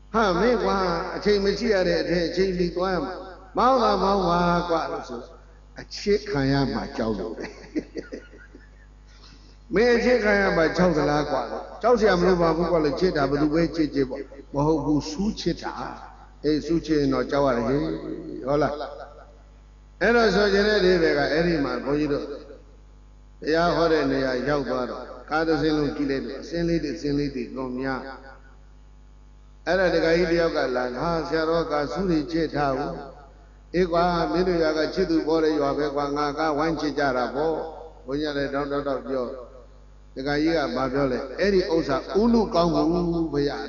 ဟာမင်းကွာအချိန်မရှိရတဲ့အထက်အချိန်ပြီးသွားမှာမောင်းတာမောင်းပါကွာလို့ဆိုအချစ်ခံရမှာကြောက်လို့ပဲမင်းအချစ်ခံရမှာကြောက်သလားကွာကြောက်เสียမလို့ပါဘူးကွာလို့ချစ်တာဘယ်သူပဲချစ်ချစ်ပေါ့မဟုတ်ဘူးစူးချစ်တာအေးစူးချစ်ရင်တော့ကြောက်ရတယ်ဟေးဟုတ်လားအဲ့တော့ဆိုခြင်းတဲ့ဒီဘက်ကအဲ့ဒီမှာဘုန်းကြီးတို့တရားဟောတဲ့နေရာရောက်သွားတော့ကားတစ်စင်းလုံးကြည့်လိုက်တော့အစင်းလေးတွေအစင်းလေးတွေလွန်များအဲ့ဒါတခါကြီးတယောက်ကလာဟာဆရာတော်ကစူးတွေချစ်ထားဘူးအေးကွာမင်းတို့ရွာကချစ်သူပေါ်တဲ့ရွာပဲကွာငါကဝိုင်းချစ်ကြတာပေါ့ဘုန်းကြီးလည်းတောက်တောက်တောက်ပြောတခါကြီးကဘာပြောလဲအဲ့ဒီဥစ္စာဥလူကောင်းဘူးဘုရား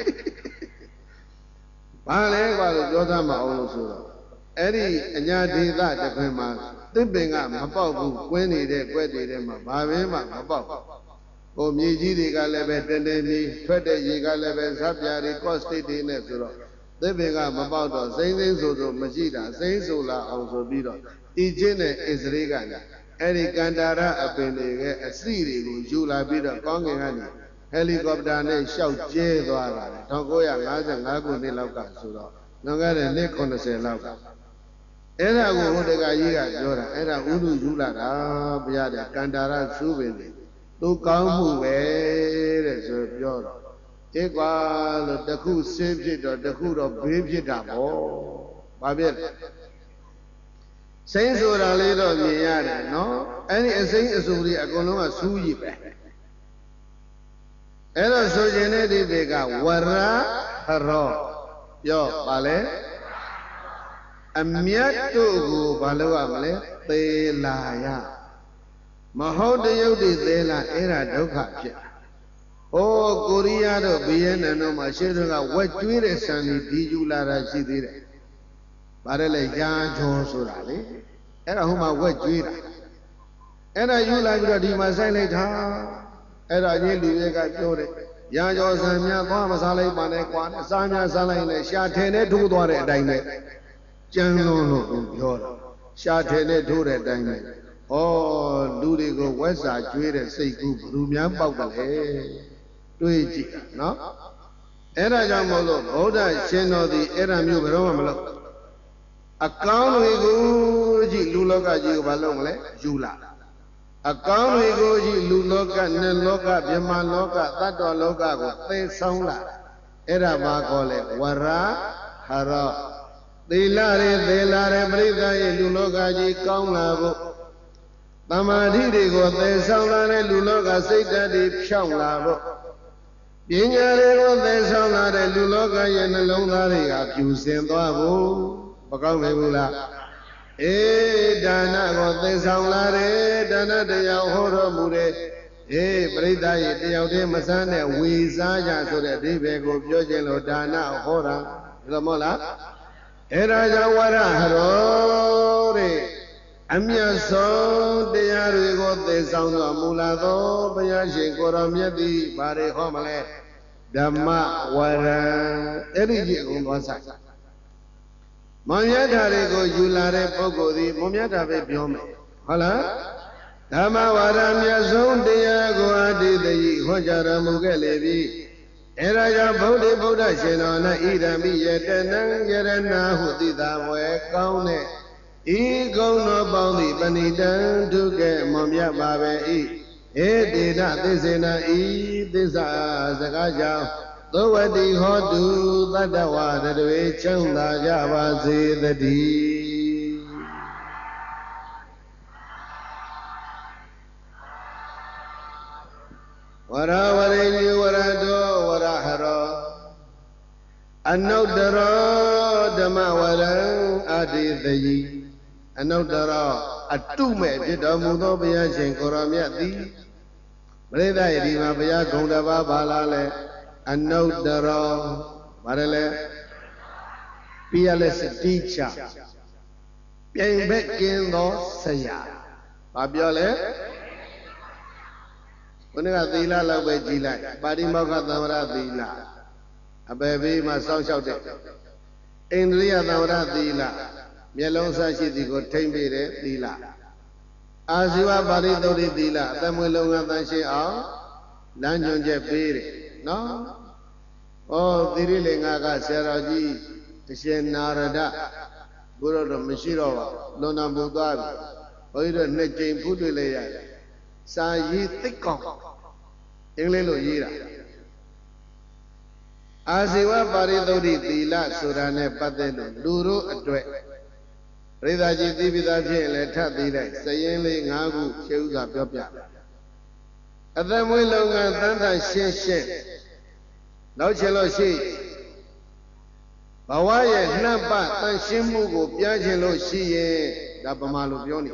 ဘာလဲကွာလို့ပြောသားမအောင်လို့ဆိုတော့အဲ့ဒီအညာဒေသတစ်ခွင်မှာသစ်ပင်ကမပေါက်ဘူးကွင်းနေတဲ့ကွက်တွေထဲမှာဘာပဲမှမပေါက်ဟိုမြေကြီးတွေကလည်းပဲတဲတဲမြေထွက်တဲ့ရေကလည်းပဲဇပ်ပြာတွေကော့စတစ်တွေနဲ့ဆိုတော့သစ်ပင်ကမပေါက်တော့စိမ့်စိမ့်ဆိုဆိုမရှိတာစိမ့်ဆိုလာအောင်ဆိုပြီးတော့အီဂျစ်နဲ့အစ္စရေးကနေအဲ့ဒီကန်တာရအပင်တွေရဲ့အစီတွေကိုယူလာပြီးတော့ကောင်းကင်ကနေဟယ်လီကော်ပတာနဲ့ရှောက်ကျဲသွားတာလေ၁၉၅၅ခုနှစ်လောက်ကဆိုတော့လွန်ခဲ့တဲ့နှစ်ခုနှစ်ဆယ်လောက်ကအဲ့ဒါကိုဟိုတကကြီးကပြောတာအဲ့ဒါဥဒုယူလာတာဘုရားတဲ့ကန်တာရသုပင်တွေသူကောင်းမှုပဲတဲ့ဆိုပြောတော့ဧကွာလို့တခုဆေးဖြစ်တော့တခုတော့ဘေးဖြစ်တာပေါ့ဘာဖြစ်လဲစိမ့်ဆိုတာလေးတော့မြင်ရတယ်နော်အဲ့ဒီအစိမ့်အဆူတွေအကုန်လုံးကစူးရည်ပဲအဲ့တော့ဆိုခြင်းတဲ့ဒီဘေကဝရဟရောပြောပါလေအမြတ်တို့ကိုဘာလို့ရမလဲသေလာရမဟုတ်တရုပ်တွေသေးလားအဲ့ဒါဒုက္ခဖြစ်။အိုးကိုရီးယားတို့ဗီယက်နမ်တို့မှာရှေ့တုန်းကဝက်ကျွေးတဲ့ဆန်ဒီဒီယူလာတာရှိသေးတယ်။ဗါတယ်လေရာကျော်ဆိုတာလေ။အဲ့ဒါဟိုမှာဝက်ကျွေးတာ။အဲ့ဒါယူလာပြီးတော့ဒီမှာဆိုင်လိုက်တာ။အဲ့ဒါကြီးလူတွေကပြောတယ်။ရာကျော်ဆန်များသွားမစားလိုက်ပါနဲ့ကွာ။စားများစားလိုက်နဲ့ရှာထဲနဲ့ထိုးသွားတဲ့အတိုင်းပဲ။ကြမ်းလုံးလို့ပြောတာ။ရှာထဲနဲ့ထိုးတဲ့အတိုင်းပဲ။ဩလူတွေကိုဝက်စာကျွေးတဲ့စိတ်ကူးဘယ်သူများပေါက်တယ်လဲတွေးကြည့်နော်အဲ့ဒါကြောင့်မို့လို့ဗုဒ္ဓရှင်တော်သည်အဲ့ဒါမျိုးဘယ်တော့မှမလုပ်အကောင်းတွေကိုကြည့်လူလောကကြီးကိုဘာလုပ်မလဲယူလာအကောင်းတွေကိုကြည့်လူလောကနတ်လောကဗြဟ္မာလောကသတ္တဝလောကကိုသိဆောင်လာအဲ့ဒါဘာခေါ်လဲဝရဟရောသီလရေသီလရေပရိသတ်ရဲ့လူလောကကြီးကောင်းလာဖို့သမာဓိတွေကိုသယ်ဆောင်လာတဲ့လူလောကစိတ်ဓာတ်တွေဖြောင်းလာဖို့ပညာတွေကိုသယ်ဆောင်လာတဲ့လူလောကရဲ့နှလုံးသားတွေကဖြူစင်သွားဖို့မကောင်းဘူးလားအေးဒါနကိုသယ်ဆောင်လာတယ်ဒါနတရားဟောတော်မူတဲ့အေးပရိသတ်ရဲ့တယောက်တည်းမဆန်းတဲ့ဝေစားကြဆိုတဲ့အဓိပ္ပာယ်ကိုပြောခြင်းလို့ဒါနဟောတာဒါမဟုတ်လားအဲ့ဒါကြောင့်ဝရဟရောတဲ့အမြတ်ဆုံးတရားတွေကိုသိဆောင်တော်မူလာသောဘုရားရှင်ကိုရောမြတ်သည်ဘာတွေဟောမလဲဓမ္မဝရံအဲ့ဒီကြီးအကုန်သွားဆိုင်မွန်မြတ်တာတွေကိုယူလာတဲ့ပုဂ္ဂိုလ်သည်မွန်မြတ်တာပဲပြောမယ်ဟုတ်လားဓမ္မဝရံမြတ်ဆုံးတရားကိုအတ္တိတိဟောကြားတော်မူခဲ့လေပြီအဲ့ဒါကြောင့်ဗုဒ္ဓဗုဒ္ဓရှင်တော်၌ဣဒံမိယတနံယရဏဟုသိတာဝဲကောင်းတဲ့ဤကုံတော်ပေါင်းသည်ပဏိတံဒုက္ခမွန်မြတ်ပါပဲဤဧတေနသစ္စေနဤသစ္စာစကားကြောင့်သောဝတိဟောတုတတ္တဝါတွေချမ်းသာကြပါစေတည်းဝရဝရိညဝရတောဝရဟရောအနုတ္တရောဓမ္မဝရံအတ္တိတယိအနုတ္တရောအတုမဲ့ဖြစ်တော်မူသောဘုရားရှင်ကိုရောမြတ်သည်ပရိသတ်ယဒီမှာဘုရားဂုဏ်တစ်ပါးပါလာလဲအနုတ္တရောဘာလဲလဲပြီးရလဲစတိချပြိုင်ဘက်ကင်းသောဆရာဘာပြောလဲဘုရားကသီလလောက်ပဲကြည်လိုက်ပါတိမောက္ခသံဝရသီလအပေဘေးမှာစောင့်ရှောက်တဲ့အိန္ဒြိယသံဝရသီလမျက်လုံးစားရှိသည်ကိုထိမ့်ပေးတဲ့သီလအာဇီဝပါရိသုဒ္ဓိသီလအသက်မွေးလုံးကတန်ရှင်းအောင်လမ်းညွှန်ချက်ပေးတယ်နော် Oh, Diri Ngaga Seraji, Shen Narada, Guru Mishiro, Lona Buddha, Oida Nejim Pudulea, Sayi Tikon, Englelo Yira. Asiwa Paridori, Dila, Surane Pateno, Duro Adwe. Ridaji Divida Leta Dile, Sayinli Nagu, Cheuga Pia. At them we long and Tanta Shen Shen. No chelo shi. Bawaye Napa, Tan Shimugo, Piangelo Shi, Dabamalu Pioni.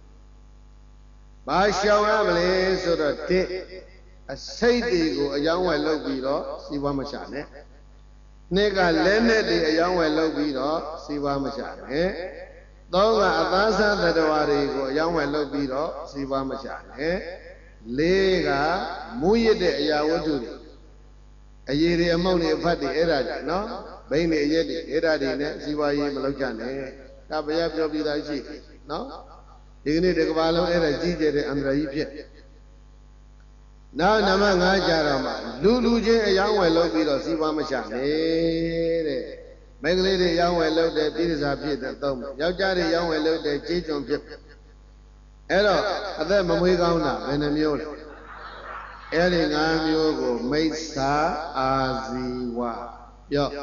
Bashawa, so that a Sadigo, a young well lobido, Siwamachane. Nega Lene, a young well lobido, Siwamachane. Donga Adasa, the Dawarigo, a young well lobido, Siwamachane. Lega, Muye de Yawadu. A year among the party era, no? Bain a yeti, era in it, see why you Malocane. Tabaya Jobi Daji, no? You need a Gavalo era Gigi and Raipia. Now Namanga Jarama, Lulu J, a young well lobido, see one machine. Make lady young well load the Peters are Pit at Tom. Yajari young well load the Jit on Pip. Hello, at them a week on now, and a mule. Ering Amiogo, Mesa Aziwa. Yo.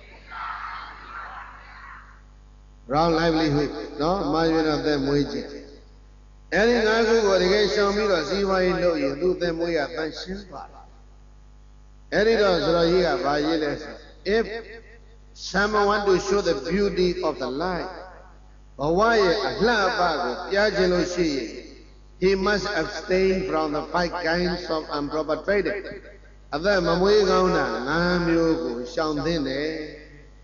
Round livelihood, no? Margin of them wages. Ering Agu, again, show me the Ziwa in low, you do them way at Banshin. Ering Rohia, Vajiles. If someone want to show the beauty of the light, but why a Labago, Yajelo Shi? He must abstain from the five kinds of improper trading. Other Mamuigona, Namyogo, Shandine.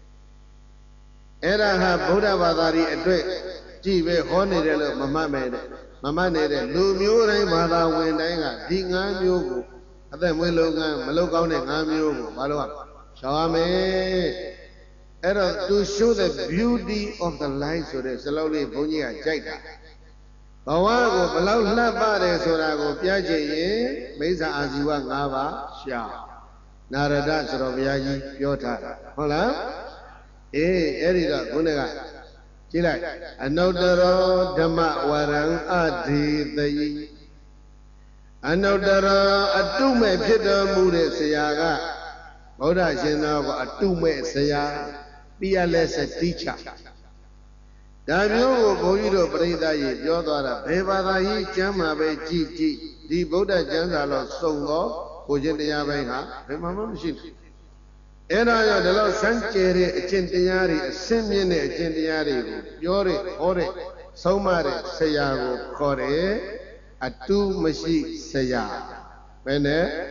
Era have Buddha Vadari a drink. Jive Honey, Mamma made it. Mamma made it. Lumure, Mada, Wendanga, Dinga Yogo. Other Milogan, Malogone, Namyogo, Malua. Shawame. Era to show the beauty of the light so that slowly Bunya Jaita. Bawago, Balau Nabare Sorago, Piaje, Mesa Aziwa Nava, Sha, Narada Soroviaji, Piota. Hola? Eh, Erida, Gunega. Chila, Anodaro, Dama, Warang, Adi, the Anodara, Atume, Pita, Mude, Sayaga, Oda Jena, Atume, Saya, be a lesser teacher. Damio Boido Breda Yodara, Bevada Chama Gigi, the Buddha Janzalo Songo, Ojenia Venga, Remama Machine. Era de los Sanchere, Centiari, Semine, Centiari, Yore, Ore, Somare, Sayago, Kore, Atu Mashi Saya. Bene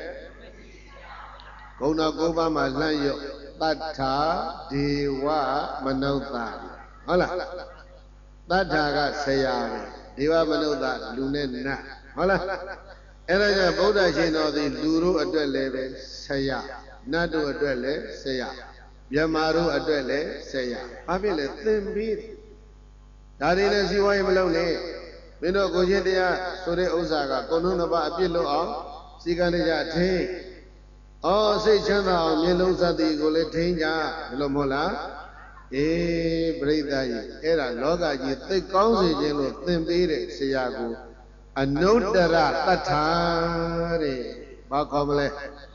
Gona Goba Malayo, Tata, Dewa, Manota. Hola. Tataga Sayari, Deva Manoda, Lunena. Hola. Era Buddha Jeno, the Duru Adele, Saya, Nadu Adele, Saya, Yamaru Adele, Saya. Pavile, then beat. Darina Ziwa Malone, Mino Gojetia, Sore Osaga, Konunaba, Pilo, Siganija Tain. Oh, say Chana, Melosa di Goletinja, Lomola. Eh, Breda, era Loga, you think Gonzi, then beat it, Sayago. A note that Tatari, Bakomle.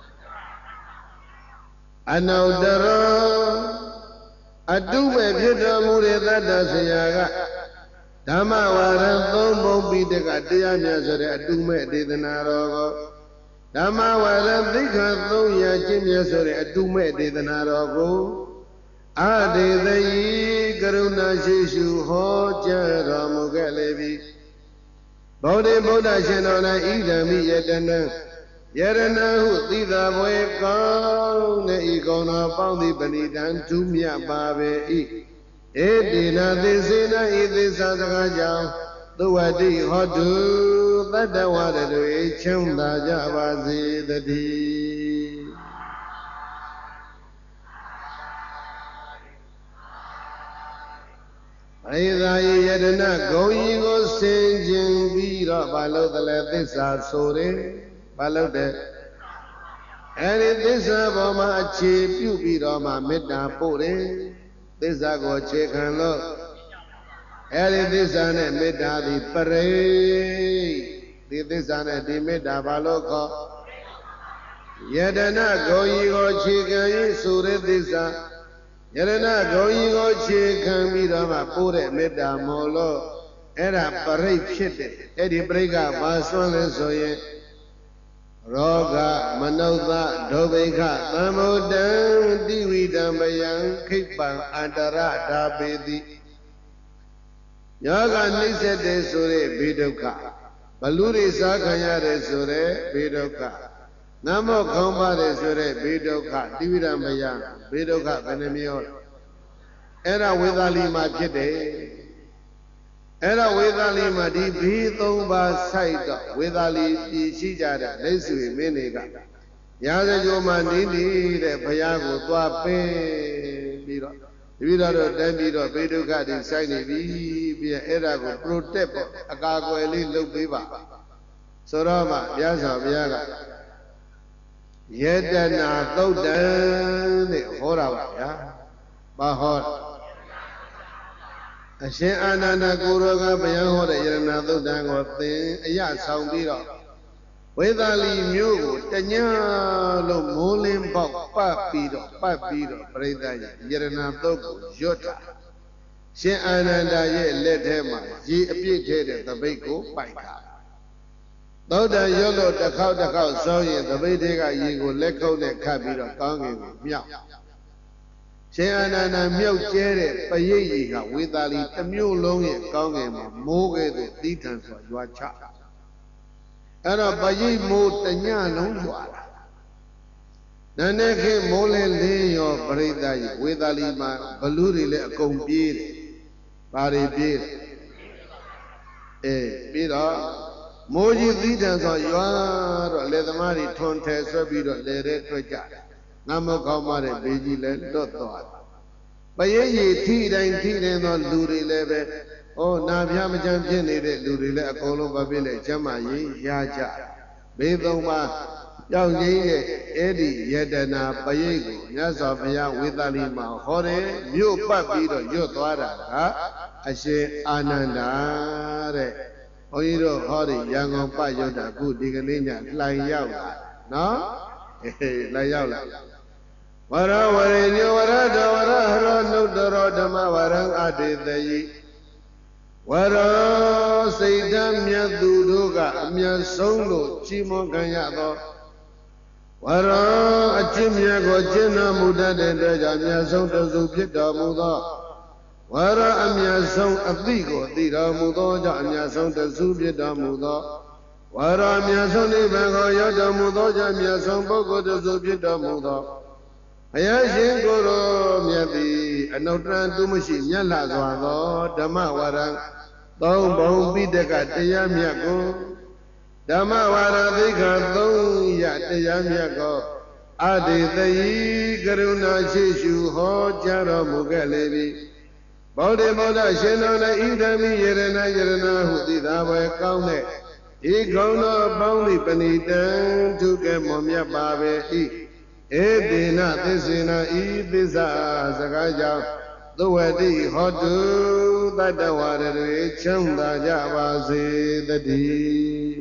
I know the I do my Peter Mure that does Sayaga. Dama Waran, don't be the Gadian yesterday, I do my did the Narogo. Dama Waran, think I know ya Jim yesterday, I do my did the Narogo. Ade the Karuna Shishu Ho Jaramugalevi Bode Boda Shenona Ida Mi Yetana Yerana who Tida Way Gone Egona Pondi Benidan Tumia Babe E Edina Desina Idis Azagaja the Wadi Hodu that the water to Chunda Javazi the D. Either Yedana going or singing, be up by the Lethis are sorry, by the အဲဒီသစ္စာပေါ်မှာအခြေပြုပြီးတော့မှမေတ္တာပို့တယ်သစ္စာကိုအခြေခံလို့အဲဒီသစ္စာနဲ့မေတ္တာသည်ပရိဒီသစ္စာနဲ့ဒီမေတ္တာဘာလို့ခေါ်ယတနာဂုံကြီးကိုအခြေခံ၍ဆိုတဲ့သစ္စာယတနာဂုံကြီးကိုအခြေခံပြီးတော့မှပို့တဲ့မေတ္တာမို့လို့အဲ့ဒါပရိဖြစ်တယ်အဲ့ဒီပရိကဘာစွမ်းလဲဆိုရင်ရောဂမနုဿဒုဗိခသံမုဒ္ဒံတိဝိတံပယံခိပံအန္တရဓာပေတိယောဂနှိစ္စတဲ့ဆိုတဲ့ဘေဒုက္ခဘလူတွေစားခံရတဲ့ဆိုတဲ့ဘေဒုက္ခနမောခေါင်းပါတယ်ဆိုတဲ့ဘေဒုက္ခတိဝိတံပယံဘေဒုက္ခဘယ်နှမျိုးအဲ့ဒါဝေသာလီမှာဖြစ်တယ်အဲ့ဒါဝေသာလီမှာဒီဘေးသုံးပါးစိုက်တော့ဝေသာလီပြည်ရှိကြတဲ့လိပ်ဆွေမင်းတွေကရာဇဂိုမှာနေနေတဲ့ဘုရားကိုသွားပင်းပြီးတော့တပည့်တော်တို့တက်ပြီးတော့ဘေးဒုက္ခတွေစိုက်နေပြီပြီးအဲ့ဒါကို protect ပေါ့အကာအကွယ်လေးလုပ်ပေးပါဆိုတော့မှဘုရားဆောင်ဘုရားကယေတနာသုတ်တံတဲ့ဟောတာပါဗျာဘာဟောအရှင်အာနန္ဒကိုရောကဘုရားဟောတဲ့ယရဏသုတ်တံကိုသင်အရဆောင်ပြီးတော့ဝေသာလီမြို့ကိုတညလုံးမိုးလင်းပေါက်ပတ်ပြီးတော့ပတ်ပြီးတော့ပြိဿရဲ့ယရဏသုတ်ကိုရွတ်တာရှင်အာနန္ဒရဲ့လက်ထဲမှာရေအပြည့်ထဲတဲ့သပိတ်ကိုပိုက်တာသုတ်တံရွတ်လို့တစ်ခေါက်တစ်ခေါက်စောင်းရင်သပိတ်တွေကရေကိုလက်ခုပ်နဲ့ခတ်ပြီးတော့ကောင်းကင်ကိုမြောက်ရှင်အာနန္ဒမြုပ်ကျဲတဲ့ပရိတ်ကြီးကဝေသာလီတစ်မျိုးလုံးရဲ့ကောင်းကင်မှာမိုးကဲ့သို့သီးထန်စွာရွာချအဲ့တော့ပရိတ်မိုးတညလုံးရွာတာနန်းနေခေမိုးလင်းလင်းရောပရိသတ်ကြီးဝေသာလီမှာဘလူတွေလည်းအကုန်ပြေးတယ်ဘာတွေပြေးတယ်အေးပြီးတော့မိုးကြီးသီးထန်စွာရွာတော့လေသမားတွေထွန်ထဲဆွဲပြီးတော့လေတဲ့တွေ့ကြတယ်ငါမကောင်းမတဲ့ဘေးကြီးလည်းလွတ်သွားတယ်ပရိတ်ကြီးထိတိုင်းထိတိုင်းသောလူတွေလည်းပဲဩနာပြမချမ်းဖြစ်နေတဲ့လူတွေလည်းအကုန်လုံးဘာဖြစ်လဲကျမ်းမာရေးရကြဘေးသုံးပါကြောက်ကြီးရဲ့အဲ့ဒီယတနာပရိတ်ကိုမြတ်စွာဘုရားဝေသာလီမှာဟောတယ်မြို့ပတ်ပြီးတော့ရွတ်သွားတာကအရှင်အာနန္ဒာတဲ့ဘုန်းကြီးတို့ဟောဒီရန်ကုန်ပတ်ရွတ်တာအခုဒီကနေ့ညလှိုင်ရောက်လာနော်အေးလှိုင်ရောက်လာဝရဝရေညဝရတဝရဟရောနုတ္တရောဓမ္မဝရံအတေတယိဝရောစိတ်ဓာတ်မြတ်သူတို့ကအမြတ်ဆုံးလို့ကြီးမွန်ခံရသောဝရောအကျင့်မြတ်ကိုကျင့်တော်မူတတ်တဲ့အတွက်ကြောင့်မြတ်ဆုံးတစုဖြစ်တော်မူသောဝရောအမြတ်ဆုံးအသိကိုသိတော်မူသောကြောင့်အမြတ်ဆုံးတစုဖြစ်တော်မူသောဝရောအမြတ်ဆုံးနိဗ္ဗာန်ကိုရောက်တော်မူသောကြောင့်အမြတ်ဆုံးပုဂ္ဂိုလ်တစုဖြစ်တော်မူသောဘုရားရှင်ကိုယ်တော်မြတ်သည်အနုတ္တရသူမရှိမြတ်လာစွာသောဓမ္မဝရံသုံးဘုံပိဋကတရားမြတ်ကိုဓမ္မဝါရသိက္ခာသုံးရတရားမြတ်ကိုအတေတယိကရုဏာရှိရှုဟောကြားတော်မူခဲ့လေပြီဗုဒ္ဓဗုဒ္ဓရှင်တော်၌ဣဒံမိယရဏယရဏဟုသိသာပဲကောင်းတဲ့ဤကုံတော်ပေါင်းသည့်ပဏိတံထုကဲ့မွန်မြတ်ပါပဲဤဧတေနသစ္စေနဤသစ္စာစကားကြောင့်သဝတိဟောတုတတ္တဝရတွေချမ်းသာကြပါစေတည်း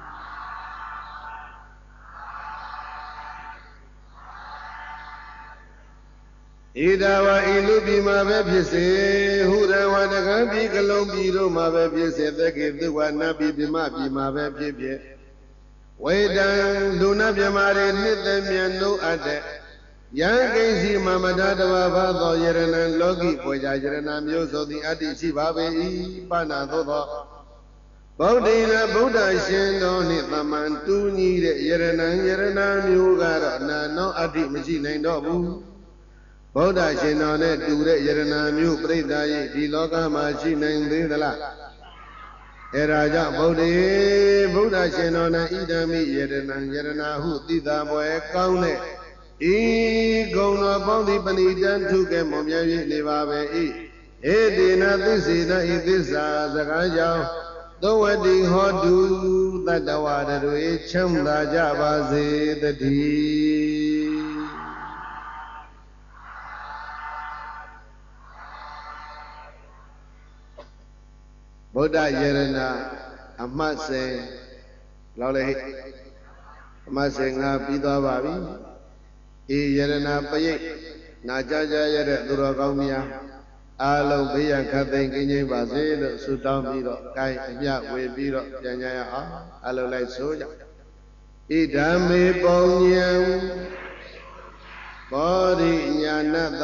ဣဒဝဤလူပြည်မှာပဲဖြစ်စေဟုရဝတကံပြည်ကလုံးပြည်တို့မှာပဲဖြစ်စေသက္ကေသူဝနတ်ပြည်ပြမပြည်မှာပဲဖြစ်ဖြစ်ဝေဒံလူနာမြမာတွေနှစ်သက်မြတ်နိုးအပ်တဲ့ယံကိဉ္စီမမတတဝဘာသောယရဏံလောကီပွေကြယရဏမျိုးဆိုသည်အတ္တိရှိပါပေ၏ပါဏသို့သောဗုဒ္ဓိနဗုဒ္ဓရှင်တော်နှင့်သမန်တူညီတဲ့ယရဏံယရဏမျိုးကတော့နာနောအတ္တိမရှိနိုင်တော့ဘူးဗုဒ္ဓရှင်တော်နဲ့တူတဲ့ယရဏမျိုးပြိဿရဲ့ဒီလောကမှာရှိနိုင်သေးသလားအဲဒါကြောင့်ဗုဒ္ဓေဗုဒ္ဓရှင်တော်၌ဣဒံမိယရဏံယရဏဟုသိတာပွဲကောင်းတဲ့ဤဂုံတော်ပေါင်းသည်ပဏိတံထုကဲ့မွန်မြတ်၍နေပါပဲ၏ဧတေနသစ္စေတဤသစ္စာစကားကြောင့်သောဝတိဟောတုတတ္တဝါတွေချမ်းသာကြပါစေတည်းဗုဒ္ဓယရဏအမှတ်စဉ်လောက်လေအမှတ်စဉ်ငါပြီးသွားပါပြီဤယရဏပရိတ်နာကြကြရတဲ့သူတော်ကောင်းများအားလုံးဘေးရန်ခတ်သိမ်းကင်းကျင်းပါစေလို့ဆုတောင်းပြီးတော့ကိုင်းအမြဝေပြီးတော့ပြန်ကြရအောင်အားလုံးလိုက်ဆိုကြဣဒံမေပုံညံဘောဓိညာဏတ္တ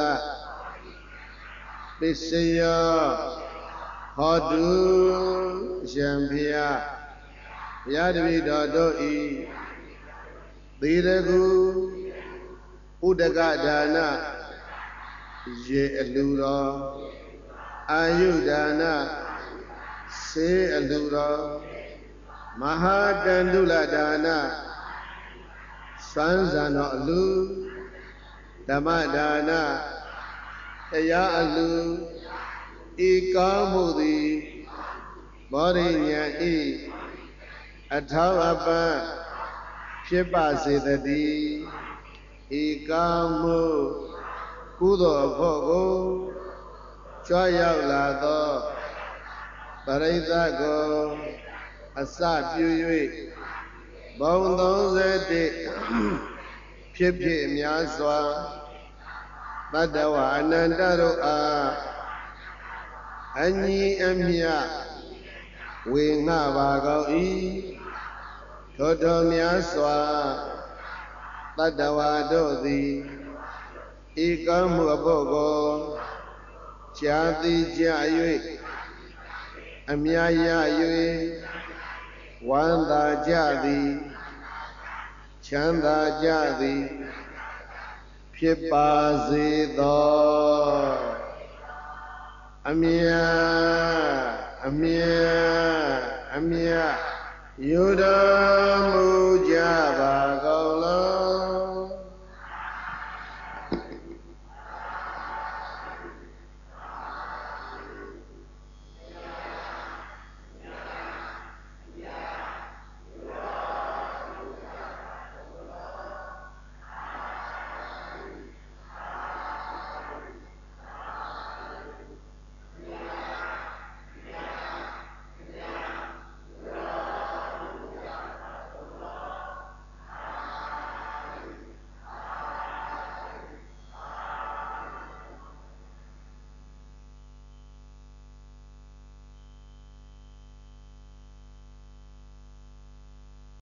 ပစ္စယောဟောတုရှင်ဖျားဘုရားတပည့်တော်တို့ဤသီရကုဥဒကဒါနရေအလူတော်အာယုဒါနစေအလူတော်မဟာတန္တုလဒါနစံဇန်တော်အလူဓမ္မဒါနတရားအလူဤကောင်းမှုသည်ဘောဓိညာဤအထောက်အပံ့ဖြစ်ပါစေတည်းဤကောင်းမှုကုသိုလ်ဖို့ကိုကြွရောက်လာသောပရိသတ်ကိုအစပြု၍ဘုံသုံးဆယ်ဖြစ်ဖြစ်များစွာတတ္တဝအနန္တတို့အားအညီအမျှဝေငှပါကောင်း၏ထိုတော်များစွာတတ္တဝါတို့သည်ဤကောင်းမှုအဖို့ကိုကြာတိကြ၍အမြတ်ရ၍ဝမ်းသာကြသည်ချမ်းသာကြသည်ဖြစ်ပါစေသောအမြတ်အမြတ်အမြတ်ယူတော်မူကြပါကုန်လော